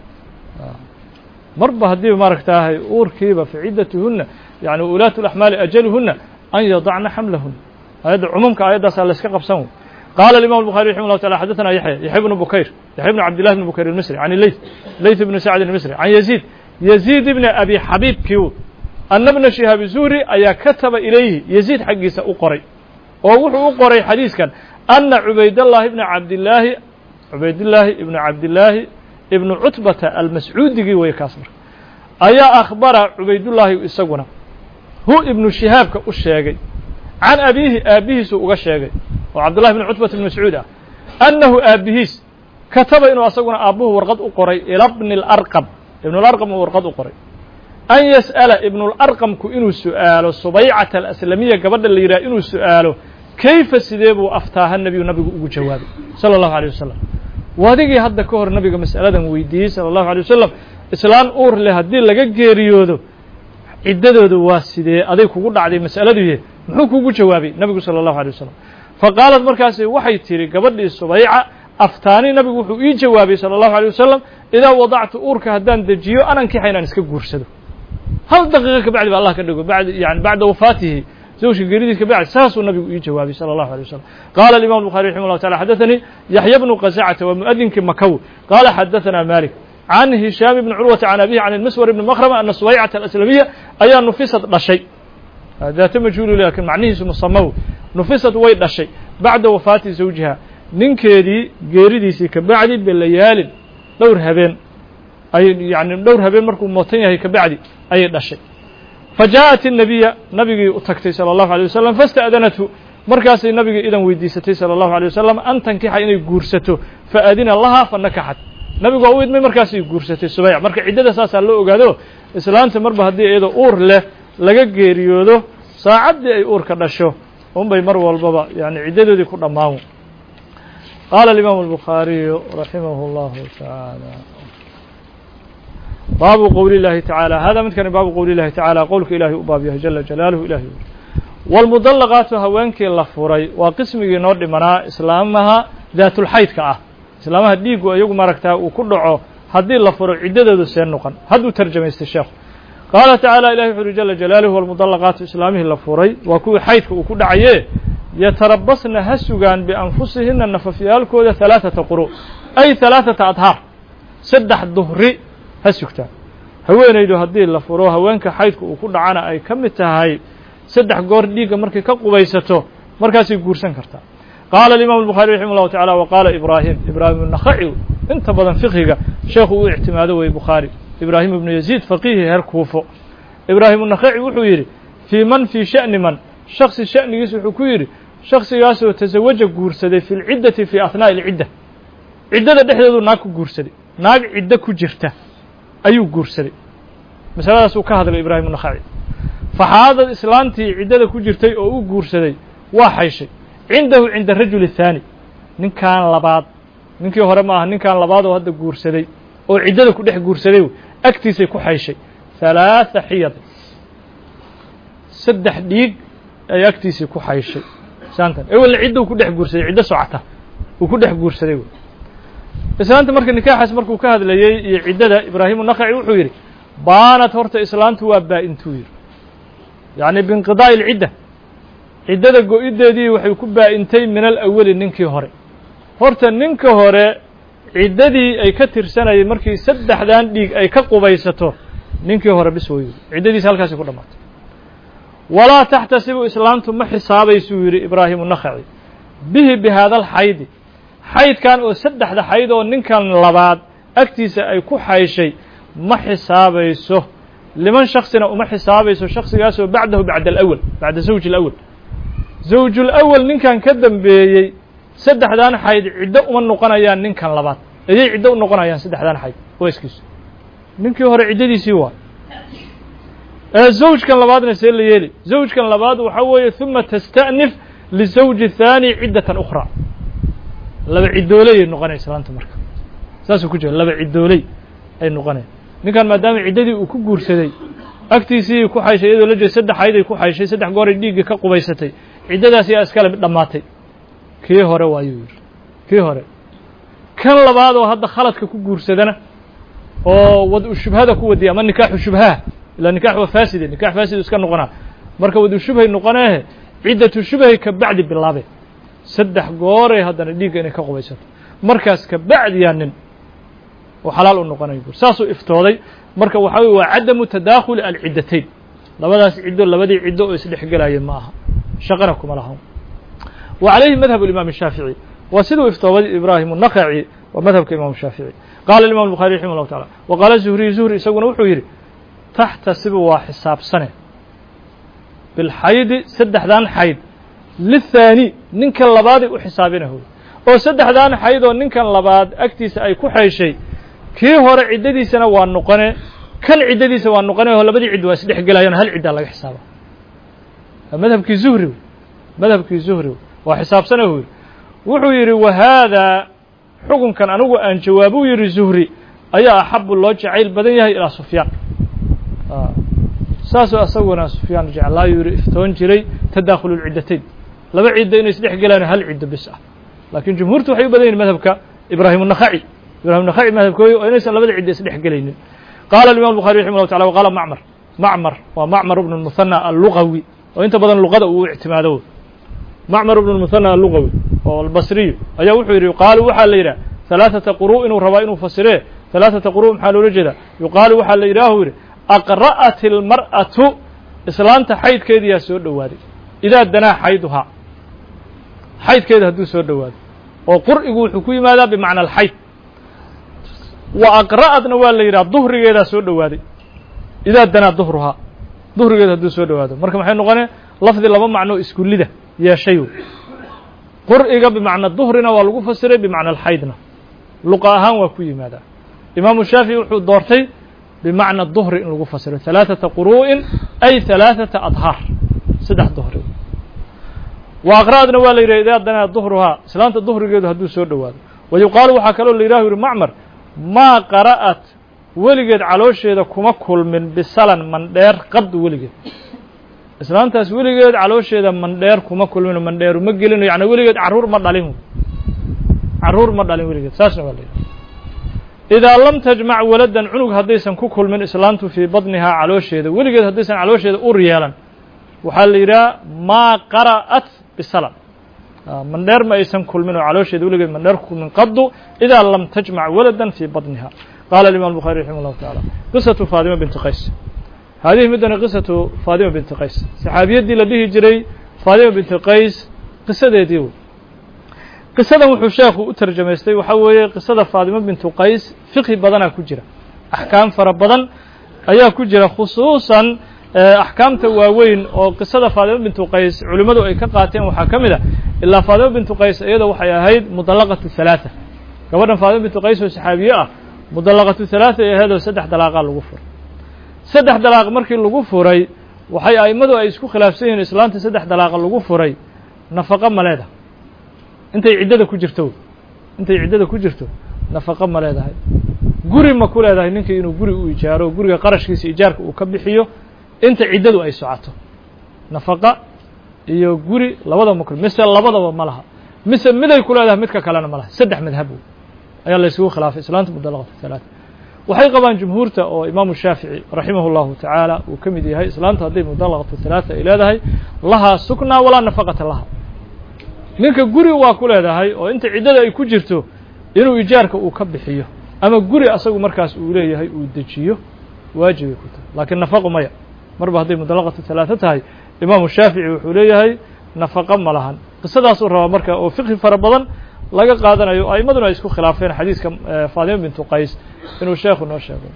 marba haddii maaragtaahay uurkiiba fi ciddatuhuna yani ulaatu اlaxmaali ajaluhuna an yadacna xamlahuna ayadda cumuumka aayaddaasaa la iska qabsan wey qaala الimam الbuخarي raximه الlahu taعala xadaثna yaxya yaxya bnu bukayr yaxya bn cabd لlah bn bukayr الmisri can leyth leyth bn sacd الmisri can yaziid yaziid bn abi xabiibkiu ana bna shihaabi zuhri ayaa kataba ilayhi yaziid xaggiisa u qoray oo wuxuu u qoray xadiiskan ana cubaydاllahi bna cabdillaahi cubaydillaahi ibnu cabdillaahi ibnu cutbata almascuudigii weeye kaas marka ayaa akhbara cubaydullaahi isaguna hu ibnu shihaabka u sheegay can abiihi aabbihiisu uga sheegay oo cabdullahi bn cutbata ibn mascuud ah annahu aabbihiis kataba inuu asaguna aabbuhu warqad u qoray ila bni اlarqam ibn اlarqam uu warqad u qoray an yas'ala ibnularqamku inuu su'aalo subaycata alaslamiya gabadha la yidhaha inuu su'aalo kayfa sidee buu aftaaha nebiyu nabigu ugu jawaabay sala allahu alيyh wasalam wadigii hadda ka hor nabiga mas'aladan weydiiyey sala allahu alيy wasalam islaan uur leh haddii laga geeriyoodo ciddadooda waa sidee aday kugu dhacday mas'aladuye muxuu kugu jawaabay nabigu sala allahu alيy wasalam faqaalat markaasi waxay tidhi gabadhii subayca aftaani nabigu wuxuu ii jawaabay sala allahu alيyh wasalam idaa wadactu uurka haddaan dejiyo anankixa inaan iska guursado hal daqiiqa kabacdi ba allah ka dhigo bad yani bacda wafaatihi zawjka geeridiis kabacdi saasuu nabigu ii jawaabay salى الlahu عalيه wasalam qaala الimam الbuخarي raximه الlahu taعala xadaثanii yaxya bnu qasacata waa muadinkii makaw qaala xadaثana malik can hishaam bni curwata can abihi can اlmiswar ibni makrama ana subaycata alaslamiya ayaa nufisad dhashay daata majhuulu lakin macnihiisu musamaw nufisad way dhashay bacda wafaati zawjiha ninkeedii geeridiisii kabacdi belayaalin dhowr habeen ay yani dhowr habeen markuu mootan yahay kabacdi ayay dhashay fa jaaءat الnabiya nabigii u tagtay salى الlahu عalيه wasalam faاsta'danathu markaasay nabigii idan weydiisatay salى الlahu عalيه wasalam an tankixa inay guursato faadina laha fanakaxat nabigu waa u idmay markaasay guursatay subayc marka ciddada saasaa loo ogaado islaanta marba haddii iyadoo uur leh laga geeriyoodo saacaddii ay uurka dhasho unbay mar walbaba yani ciddadoodii ku dhammaan qaala الimam الbuخaariyu raximah الlahu taعaalى baabu qowli الlahi taعaalى hada midkani baabu qowli الlahi taعaalى qowlka ilahi u baab yahay jala jalaaluhu ilahi wاlmudallaqaatu haweenkii la furay waa qismigii noo dhimanaa islaamaha daatulxaydka ah islaamaha dhiigu iyagu maaragtaa uu ku dhaco haddii la furo ciddadoodu see noqon hadduu tarjamaystay sheekhu qaala taعaalى ilahi wuxu uhi jala jalaaluhu wاlmudallaqaatu islaamihii la furay waa kuwii xaydka uu ku dhacaye yatarabasna ha sugaan bianfusihina nafafyaalkooda ثalaaثata quru ay ثalaaثata adhaar saddex duhri ha sugtaan haweenaydu haddii la furo haweenka xaydka uu ku dhacana ay ka mid tahay saddex goor dhiigga markay ka qubaysato markaasay guursan kartaa qaala الimam الbuخarي raximه الlahu taعalى wa qaala ibrahim ibrahim الnakhaci inta badan fiqhiga sheekhu uu ictimaado wey bukhaari ibrahim ibnu yaziid faqihi heer kuufo ibrahim الnakhaci wuxuu yidhi fii man fii sha'ni man shaksi sha'nigiis wuxuu ku yidhi shaksigaasoo tasawaja guursaday fi lciddati fii ahnaaءi اlcidda ciddada dhexdeedu naag ku guursaday naag ciddo ku jirta ayuu guursaday masaladaasuu ka hadlay ibrahim الnakhaci faxaadad islaantii ciddada ku jirtay oo u guursaday waa xayshay cindahu cinda rajuli الthaani ninkan labaad ninkii hore ma aha ninkan labaad oo hadda guursaday oo ciddada ku dhex guursaday agtiisay ku xayshay ثalaaثa xiyad saddex dhiig ay agtiisii ku xayshay saantan ewel cidda uu ku dhex guursaday ciddo socota uu ku dhex guursaday islaanta marka nikaaxaas markuu ka hadlayey iyo ciddada ibraahim الnakhaci wuxuu yidhi baanat horta islaantu waa baa-intuu yidhi yacni biinqidaa'i اlcidda ciddada go-ideedii waxay ku baa-intay min alawali ninkii hore. horta ninka hore ciddadii ay ka tirsanayeen markii saddexdan dhiig ay ka qubaysato ninkii hore bis way ciddadiisa halkaasi ku dhamaatay. walaa taxtasibu islaamtu ma xisaabaysuu yidhi ibraahimu nakhaci bihi bi haada alxaydi xaydkan oo saddexda xayd oo ninkan labaad agtiisa ay ku xayshay ma xisaabayso liman shaksina uma xisaabayso shaksigaasoo bacdahu bacda alawal bacda zawji alawal zawju lawal ninkan ka dambeeyey saddexdan xayd ciddo uma noqonayaan ninkan labaad ayay ciddo u noqonayaan saddexdan xayd wayskiisu ninkii hore ciddadiisii waa ee zawjkan labaadna see la yeeli zawjkan labaad waxaa weeye ثuma tasta'nif lizawji thaani ciddatan ukhraa laba ciddooley ay noqonaysa islaanta marka saasuu ku jira laba ciddooley ay noqonaya ninkan maadaama ciddadii uu ku guursaday agtiisii ku xayshay iyadoo la jeeda saddex xayd ay ku xayshay saddex gooray dhiiggii ka qubaysatay ciddadaas yaa iskale dhammaatay kii hore waayuu yidhi kii hore kan labaad oo hadda khaladka ku guursadana oo wad-u shubhada ku wadiya ama nikaaxu shubhaha ilaa nikaax waa faaside nikaax faasidu iska noqonaa marka wad-u shubhay noqoneehe ciddatu shubhay ka bacdi bilaabe saddex gooray haddana dhiigga inay ka qubaysato markaas ka bacdiyaa nin oo xalaal u noqonaya buur saasuu iftooday marka waxaa weye waa cadamu tadaakhuli alciddatayn labadaas ciddo labadii ciddo oo isdhexgelaya ma aha shaqana kuma laha wa calayhi madhab الimam الshaafiعي waa siduu iftooday ibrahim الnakhaci waa madhabka imam الshaafiعي qaala imam الbuخarي raximah الlahu taعala wa qaala zuhriy zuhri isaguna wuxuu yidhi taxtasibu waa xisaabsane bilxaydi saddexdan xayd lithaani ninka labaaday u xisaabinaho oo saddexdan xayd oo ninkan labaad agtiisa ay ku xayshay kii hore ciddadiisana waa noqone kan ciddadiisa waa noqone oo labadii cidd waa isdhexgelayaan hal ciddaa laga xisaaba madhabkii zuhri madhabkii zuhri waa xisaabsanahu yidhi wuxuu yidhi wa haadaa xukunkan anigu aan jawaabuu yidhi zuhri ayaa axabu loo jacayl badan yahay ilaa sufyaan saasoo asaguna sufyaan jeclaayuu yidhi iftoon jiray tadaakhulu lciddatayn laba ciddo inay isdhexgelayaan hal ciddo bis ah laakiin jumhuurtu waxay u badan yihin madhabka ibrahim الnakhaci ibrahim الnakhaci madhabkooyi oo inaysan labada ciddo isdhexgelaynin qaala imam الbuخarي raximah الlahu taعala waqaala macmar macmar waa macmar bn الmuhanى allugawi oo inta badan luqada uu ictimaado macmar bn الmuhanى allugawi oo albasriyu ayaa wuxuu yidhi yuqaalu waxaa la yidhah ثalaaثata quru inuu rabaa inuu fasiree ثalaaثata quru maxaa loola jeeda yuqaalu waxaa la yidhaahu yidhi aqra'at اlmar'atu islaanta xaydkeediyaa soo dhowaaday idaa danaa xayduhaa xaydkeeda hadduu soo dhowaado oo qur'igu wuxuu ku yimaadaa bimacna alxayd wa aqra'adna waa la yidhaha duhrigeedaa soo dhowaaday idaa danaa duhruhaa duhrigeeda hadduu soo dhowaado marka maxay noqonee lafdi laba macnoo iskullida yeeshay qur'iga bimacna duhrina waa lagu fasiray bimacna alxaydna luqa ahaan waa ku yimaadaa imaamu shaafici wuxuu doortay bimacna duhri in lagu fasiro ثalaaثata quru'in ay ثalaaثata adhaar saddex duhri wa aqra'adna waa la yidhah idaa danaa duhruhaa islaanta duhrigeedu hadduu soo dhowaado wa yuqaalu waxaa kaloo la yidhahu yihi macmar maa qara'at weligeed caloosheeda kuma kulmin bisalan mandheer qad weligeed islaantaas weligeed caloosheeda mandheer kuma kulmino mandheeru ma gelino yani weligeed carruur ma dhalin carruur ma dhalin weligeed saasna waa la yidhaha idaa lam tajmac waladan cunug haddaysan ku kulmin islaantu fii badnihaa caloosheeda weligeed haddaysan caloosheeda ur yeelan waxaa la yidhaha maa qara'at bisalan mandheer ma aysan kulmin oo caloosheeda weligeed mandheer ku kulmin qadu idaa lam tajmac waladan fii badniha qaala imam الbuخarي raximah الlahu taعala qisatu faadima binti qays haadihi middana qisatu faadima binti qays saxaabiyaddii la dhihi jiray faadima binti qays qisadeedii wey qisadan wuxuu sheekhu u tarjamaystay waxaa weeye qisada faadima bintu qays fiqhi badanaa ku jira axkaam fara badan ayaa ku jira khusuusan axkaamta waaweyn oo qisada faadima bintu qays culimmadu ay ka qaateen waxaa ka mid a ilaa faadima bintu qays iyada waxay ahayd mudallaqatu halaaثa gabadhan faadima bintu qays oo saxaabiye ah mudallaqatu halaaثa ay ahayd oo saddex dalaaqaa lagu furay saddex dalaaq markii lagu furay waxay a'immadu ay isku khilaafsan yihiin islaanta saddex dalaaqa lagu furay nafaqo ma leedahay intay ciddada ku jirto intay ciddada ku jirto nafaqo ma leedahay guri ma ku leedahay ninkii inuu guri u ijaaro guriga qarashkiisa ijaarka uu ka bixiyo inta ciddadu ay socoto nafaqa iyo guri labada makr mise labadaba ma laha mise miday ku leedahay midka kalena ma laha saddex madhab ayaa la isugu khilaafay islaanta mudallaqatu halaaثa waxay qabaan jumhuurta oo imaamu shaafici raximah اllahu tacaala uu ka mid yahay islaamta hadday mudallaqatu halaata ay leedahay lahaa suknaa walaa nafaqata laha ninka guri waa ku leedahay oo inta ciddada ay ku jirto inuu ijaarka uu ka bixiyo ama guri asagu markaas uu leeyahay uu dejiyo waajibay ku tahay laakiin nafaqo maya marba hadday mudallaqatu halaata tahay imaamu shaafici wuxuu leeyahay nafaqo ma lahan qisadaasuu rabaa marka oo fiqhi fara badan laga qaadanayo a'imaduna ay isku khilaafeen xadiiska faadima bintu qays inuu sheekhu noo sheegay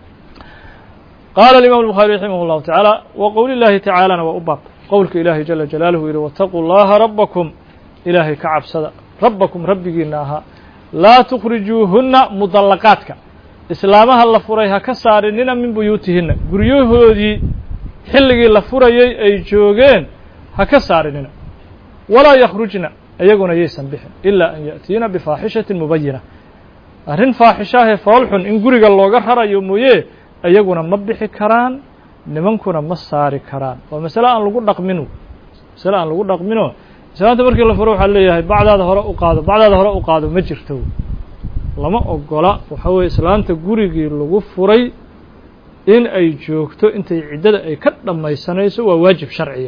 qaala alimam الbuخaarي raximah اllahu taعaalى wa qowli اllahi tacaalana waa u baab qowlka ilaahi jala jalaaluhu yihi waاtaquu llaha rabakum ilaahay ka cabsada rabbakum rabbigiina ahaa laa tukhrijuuhunna mudallaqaadka islaamaha la furay ha ka saarinina min buyuutihinna guryahoodii xilligii la furayay ay joogeen ha ka saarinina walaa yakhrujna iyaguna yaysan bixin ilaa an ya'tiina bifaaxishatin mubayina arrin faaxishaahee foolxun in guriga looga rarayo mooye iyaguna ma bixi karaan nimankuna ma saari karaan waa masale aan lagu dhaqminu masale aan lagu dhaqmino islaanta markii la furo waxaa leeyahay bacdaada hore u qaado bacdaada hore u qaado ma jirto lama ogola waxa weeye islaanta gurigii lagu furay in ay joogto intay ciddada ay ka dhammaysanayso waa waajib sharciya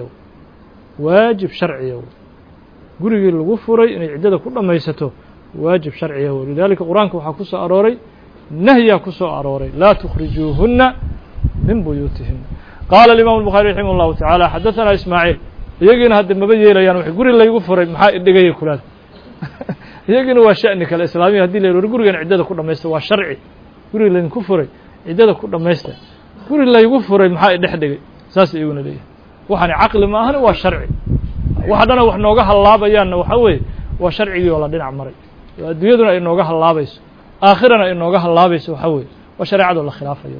waajib sharciya gurigii lagu furay inay ciddada ku dhammaysato waajib sharciya lidalika qur-aanka waxaa ku soo arooray nahyaa ku soo arooray laa tukhrijuuhunna min buyuutihina qaala alimaamu الbuخaarي raximah اllahu taعaalى xadaثana ismaaciil iyagiina hadda maba yeelayaan wax guri laygu furay maxaa idhigaya kulaada iyagiina waa sha'ni kale islaamiya hadii la yidhi gurigan ciddada ku dhamaysta waa sharci guri laydinku furay ciddada ku dhamaysta guri laygu furay maxaa idhex dhigay saas iyaguna leeyahay waxaani caqli ma ahani waa sharci waxa dhana wax nooga hallaabayaanna waxaa weeye waa sharcigii oo la dhinac maray adduunyaduna ay nooga hallaabayso aakhirana ay nooga hallaabayso waxaa weeye waa shareecadoo la khilaafayo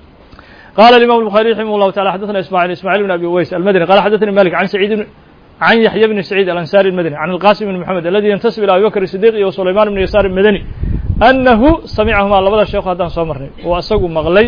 qaala الimam الbuخaarي raximah اllahu taعala xadaثna ismاعيل ismاعيل بن abi uways almadني qala xadaثnي malik can sacيid can yaحya bni سacيid alansari الmadني can الqasim bn mحamed aladi yantasib ilى abi bakr الصidiq iyo sulayman bn yasaar الmadني annahu samicahuma labada sheekhu haddaan soo marnay oo isagu maqlay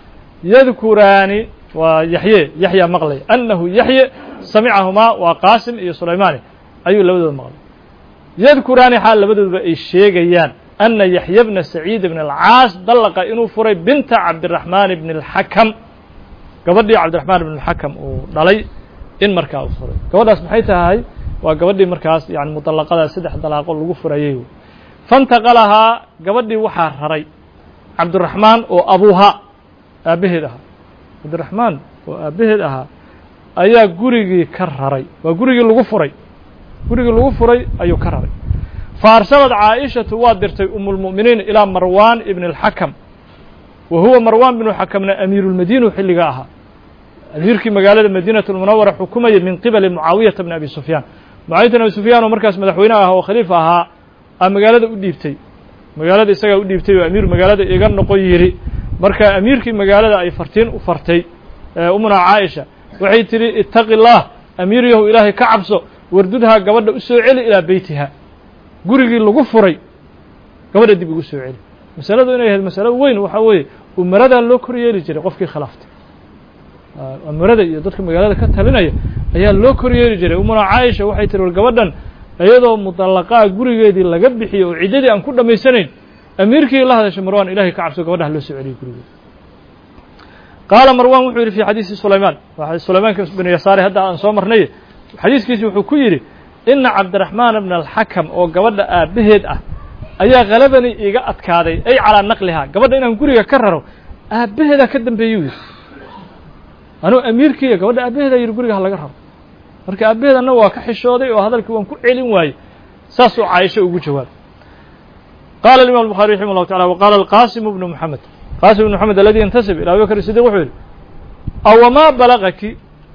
yadkuraani waa yaxye yaxya maqlay annahu yaxye samicahumaa waa qaasim iyo sulaymaani ayuu labadooda maqlay yadkuraani xaal labadooduba ay sheegayaan ana yaxya bna saciid bn alcaas dallaqa inuu furay binta cabdiraxmaan bn اlxakam gabadhii cabdiraxmaan bn اlxakam uu dhalay in markaa uu furay gabadhaas maxay tahay waa gabadhii markaas yani mudallaqada saddex dalaaqo lagu furayay fantaqalahaa gabadhii waxaa raray cabdiraxmaan oo abuuhaa aabbaheed ahaa cabdiraxmaan oo aabbaheed ahaa ayaa gurigii ka raray waa gurigii lagu furay gurigii lagu furay ayuu ka raray faarsalad caaishatu waa dirtay umulmu'miniin ilaa marwan ibn اlxakam wa huwa marwan binu xakamna amiiruulmadiinu xilliga ahaa amiirkii magaalada madiinat lmunawara xukumayay min qibali mucaawiyata bni abi sufyaan mucaawiyata bn abi sufyaan oo markaas madaxweyne ah oo khaliifa ahaa a magaalada u dhiibtay magaalada isagaa u dhiibtay oo amiir magaalada iga noqon yidhi marka amiirkii magaalada ay fartiin u fartay umuna caaisha waxay tidhi itaqi اllah amiir yahu ilaahay ka cabso wardudhaa gabadha u soo celi ilaa beytiha gurigii lagu furay gabadha dib ugu soo celi masaladu inay ahayd masalo weyn waxaa weeye umaradaa loo kor yeeli jiray qofkii khilaaftay umarada iyo dadka magaalada ka talinaya ayaa loo kor yeeli jiray umuna caaisha waxay tihi war gabadhan iyadoo mudallaqaa gurigeedii laga bixiyey oo ciddadii aan ku dhammaysanayn amiirkii la hadashay marwan ilahay ka cabso gabadhaha loo soo celiyey gurigeeda qaala marwan wuxuu yidhi fi xadiisi sulaymaan sulaymaanka binu yasaare hadda aan soo marnay xadiiskiisi wuxuu ku yidhi ina cabdiraxmaan bna alxakam oo gabadha aabbaheed ah ayaa halabani iga adkaaday ay calaa naqlihaa gabadha inaan guriga ka raro aabbaheedaa ka dambeeyuu yidhi anuu amiirkiiya gabadha aabbaheedaa yidhi guriga ha laga raro marka aabbaheed anna waa ka xishooday oo hadalkii waan ku celin waayey saasuu caaisho ugu jawaabay qaala imam الbuخaarي raximah اllahu taعala waqaala alqasim bnu mxamed qasim bnu mxamed aladi yantasib ilى abi bakr sidiq wuxuu yidhi awamaa balagaki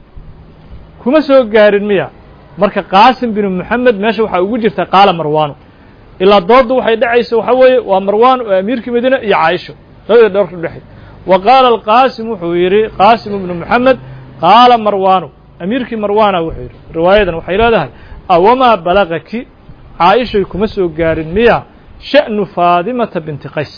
kuma soo gaarin miya marka qaasim binu moxamed meesha waxaa ugu jirta qaala marwaanu ilaa doodda waxay dhacaysa waxaa weeye waa marwaan oo amiirkii madiina iyo caaisho labada dhowrka udhexay wa qaala alqaasim wuxuu yidhi qaasim bnu moxamed qaala marwaanu amiirkii marwaana wuxuu yidhi riwaayadan waxay leedahay awamaa balagaki caaishay kuma soo gaarin miya sha'nu faadimata binti qays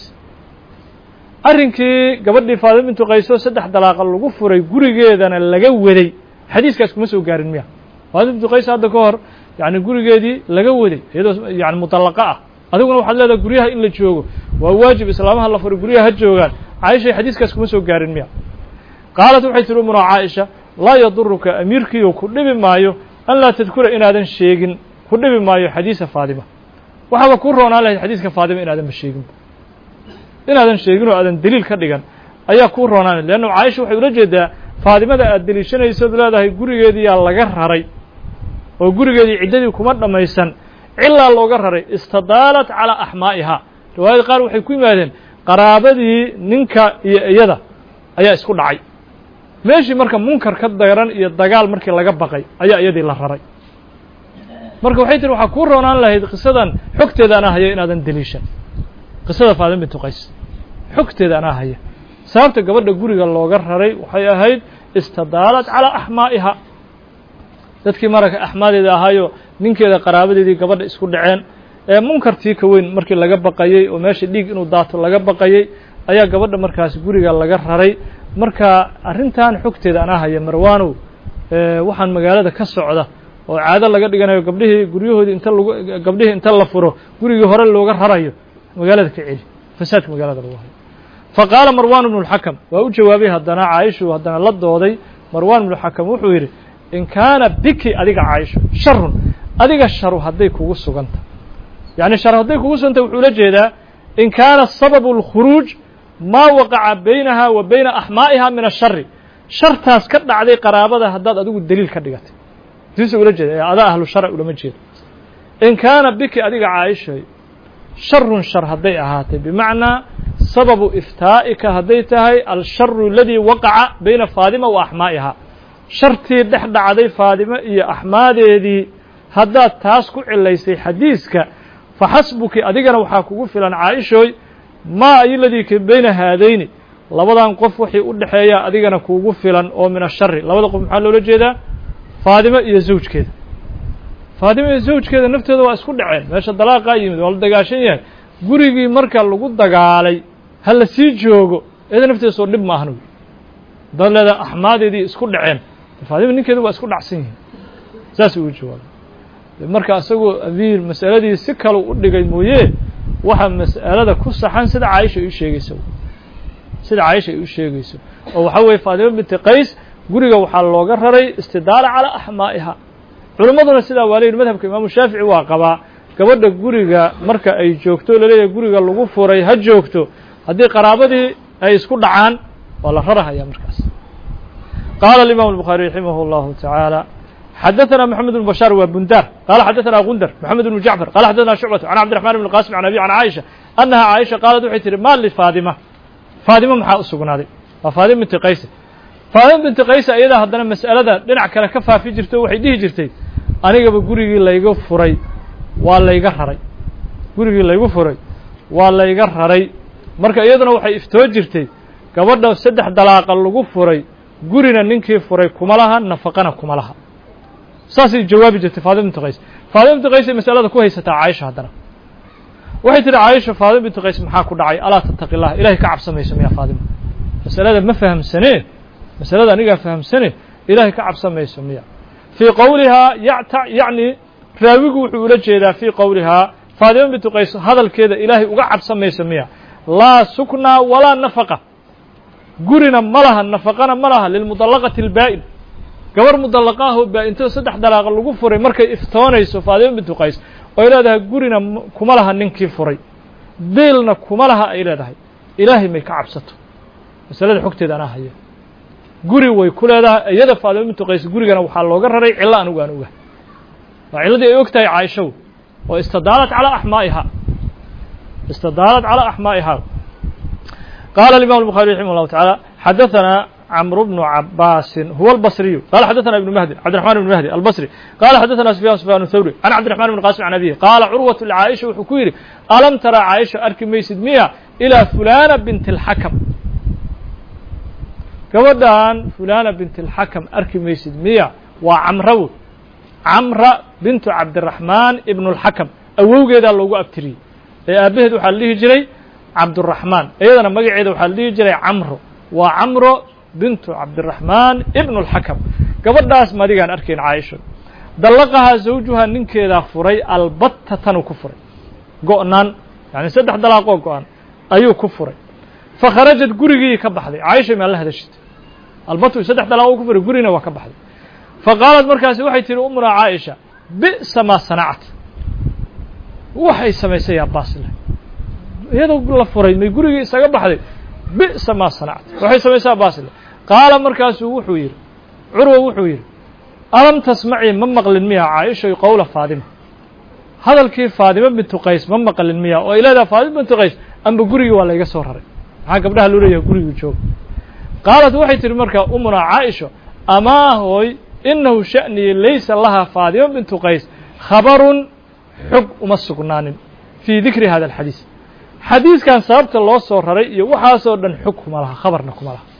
arrinkii gabadhii faadima bintu qays oo saddex dalaaqa lagu furay gurigeedana laga waday xadiiskaas kuma soo gaarin miya faadima bintu qays hadda ka hor yani gurigeedii laga waday iyadoo yani mutallaqa ah adiguna waxaad leedahay guryaha in la joogo waa waajib islaamaha la furay guryaha ha joogaan caaisha xadiiskaas kuma soo gaarin miya qaalat waxay tihi umuna caaisha laa yaduruka amiirkiiyo ku dhibi maayo an laa tadkura inaadan sheegin ku dhibi maayo xadiisa faadima waxaaba kuu roonaan lahayd xadiiska faadima inaadanba sheegin inaadan sheegin oo aadan deliil ka dhigan ayaa kuu roonaanay leanna caaisha waxay ula jeedaa faadimada aad deliishanaysood leedahay gurigeediyaa laga raray oo gurigeedii ciddadii kuma dhammaysan cilaa looga raray istadaalat calaa axmaa'ihaa riwaayada qaar waxay ku yimaadeen qaraabadii ninka iyo iyada ayaa isku dhacay meeshii marka munkar ka daran iyo dagaal markii laga baqay ayaa iyadii la raray marka waxay tihi waxaa kuu roonaan lahayd qisadan xogteeda anaa haya inaadan deliishan qisada faadima bintu qays xogteeda anaa haya sababta gabadha guriga looga raray waxay ahayd istadaalat calaa axmaa'iha dadkii maraka axmaadeeda ahaayo ninkeeda qaraabadeedii gabadha isku dhaceen ee munkartii ka weyn markii laga baqayey oo meesha dhiig inuu daato laga baqayey ayaa gabadha markaas guriga laga raray marka arrintan xogteeda anaa haya marwaanow waxaan magaalada ka socda oo caado laga dhiganayo gabdhihii guryahoodii inta lagu gabdhihii inta la furo gurigii hore looga rarayo magaalada ka celi fasaadka magaalada lagu hayo faqaala marwan ibnu اlxakam waa u jawaabay haddana caaishu haddana la dooday marwan ibnu اlxakam wuxuu yidhi in kaana biki adiga caaisho sharun adiga sharu hadday kugu suganta yacni shar hadday kugu suganta wuxuu ula jeedaa in kaana sababu اlkhuruuj maa waqaca baynaha wa bayna axmaa'iha min ashari shartaas ka dhacday qaraabada haddaad adigu deliil ka dhigatay tiisa ula jeeda ee adaa ahlu sharci ulama jeedo in kaana biki adiga caaishay sharun shar hadday ahaatay bimacnaa sababu iftaa'ika hadday tahay alsharu aladii waqaca bayna faadima wa axmaa'iha shartii dhex dhacday faadimo iyo axmaadeedii haddaad taas ku cilaysay xadiiska faxasbuki adigana waxaa kugu filan caaishooy maa ayoladii ka bayna haadayni labadan qof wixii u dhexeeya adigana kuugu filan oo min ashari labada qof maxaa loola jeedaa faadimo iyo zawjkeeda faadimo iyo zawjkeeda naftooda waa isku dhaceen meesha dalaaqaa yimid waa la dagaashan yahay gurigii marka lagu dagaalay ha la sii joogo eeda nafteeda soo dhib maahan haddaad leedaha axmaadeedii isku dhaceen faadimo ninkeeda waa isku dhacsan yihiin saas ugu jawaabay marka isagoo amiir mas'aladii si kale u dhigay mooye waxa mas'alada ku saxan sida caaisha ay u sheegayso sida caaisha ay u sheegayso oo waxa weeye faadimo binti qays guriga waxaa looga raray istidaala calaa axmaa'iha culimmaduna sidaa waa leeyihin madhabka imaamu shaafici waa qabaa gabadha guriga marka ay joogto laleeyahay guriga lagu furay ha joogto haddii qaraabadii ay isku dhacaan waa la rarahaya markaas qaala alimam الbukhaariي raximah اllahu taعaalى xadaثna mxamed بن bashاar waa bundar qala xadaثna gundar mxamed بن jacfar qala xadaثna shucbaة can cabdiرaحman بn qasim can abi can caaisha annaha caaisha qaalat waxay tihi ma lifaadima faadima maxaa u sugnaaday waa faadima binti qayse faadima binti qayse ayadaa haddana mas'alada dhinac kale ka faafi jirtay o waxay dhihi jirtay anigaba gurigii layga furay waa layga raray gurigii laygu furay waa layga raray marka iyaduna waxay iftoo jirtay gabadha saddex dalaaqa lagu furay gurina ninkii furay kuma laha nafaqana kuma laha saasay jawaabi jirtay faadima binti qays faadima binti qays ay masalada ku haysataa caaisha haddana waxay tihi caaisha faadima binti qays maxaa ku dhacay alaa tattaqi illah ilahay ka cabsamayso miya faadima masalada ma fahamsanee masalada anigaa fahamsane ilahay ka cabsamayso miya fii qowlihaa yata yacni raawigu wuxuu ula jeedaa fii qowlihaa faadima binti qays hadalkeeda ilaahay uga cabsamayso miya laa suknaa walaa nafaqa gurina ma laha nafaqana ma laha lilmudallaqati albaa'in gabar mudallaqa ah oo baa-intoo saddex dalaaqa lagu furay markay iftoonayso faadima bintu qays oy leedahay gurina kuma laha ninkii furay deelna kuma laha ay leedahay ilaahay may ka cabsato masalada xogteeda anaa haya guri way ku leedahay iyada faadima bintu qays gurigana waxaa looga raray cillo anigu aan oga waa cilladii ay og tahay caaishow oo istadaalat calaa axmaa'iha istadaalat calaa axmaa'iha qaala alimam الbukhaariي raximah اllahu taعaalى xadaثana cmru bnu cabaasin huwa albasriyu qala xadaثana ibnu mahdi cabdiرaحman ibnu mahdi albasri qala xadaثana sufyan sufyan thawri can cabdiرaحman ibn qasim can abihi qaala curwaة lcaaisha wuxuu ku yidhi alam tara caaisha arki maysid miya ilaa fulana bint اlxakam gabadhan fulana bint اlxakam arki maysid miya waa camrawo camra bintu cabdiraحmaan ibn اlxakam awowgeedaa loogu abtiriyey ee aabaheed waxaa la dhihi jiray cabduraحmaan iyadana magaceeda waxaa la dhihi jiray camro waa camro bintu cabdiraحmaan ibn اlxakam gabadhaas madigaan arkayn caaisho dallaqahaa zawjuha ninkeedaa furay albatta tanuu ku furay go-naan yani saddex dalaaqoo go-an ayuu ku furay fakharajat gurigii ka baxday caaisha ma la hadashid albatu saddex dalaa uu ku furay gurina waa ka baxday faqaalat markaasi waxay tihi umuna caaisha bi'sa maa sanacat waxay samaysay yaa baasle iyadoo la furay may gurigii isaga baxday bi'sa maa sanacat waxay samaysaa baasle qaala markaasuu wuxuu yidhi curwa wuxuu yidhi alam tasmacii ma maqlin miya caaishay qowla faadima hadalkii faadima bintu qays ma maqlin miya oo ay leedahay faadima bintu qays amba gurigii waa layga soo raray maxaa gabdhaha loo leeyahay gurigii jooga qaalat waxay tihi markaa umuna caaisha amaa hooy inahu sha'nii laysa laha faadima bintu qays khabarun xog uma sugnaanin fii dikri hada alxadiis xadiiskan sababta loo soo raray iyo waxaasoo dhan xog kuma laha khabarna kuma laha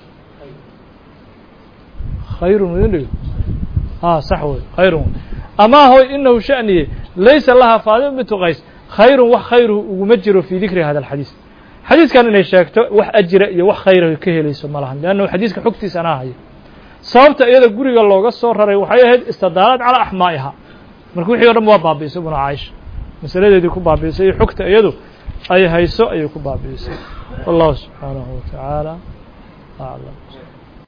khayrun idin dhigo haa sax wey khayrun amaa hooy inahu sha'niye laysa laha faadima bintu qays khayrun wax khayruhu uguma jiro fii dikri hada alxadiis xadiiskan inay sheegto wax ajira iyo wax khayraha ka helayso ma lahan leannahu xadiiska xogtiisa anaa hayo sababta iyada guriga looga soo raray waxay ahayd istidaalad calaa axmaa'iha marka wixii o dhan waa baabi'isay ibnu caaisha masaladeedii ku baabi'isay iyo xogta iyadu ay hayso ayay ku baabi'isay wallahu subxaanahu wa tacaala aclam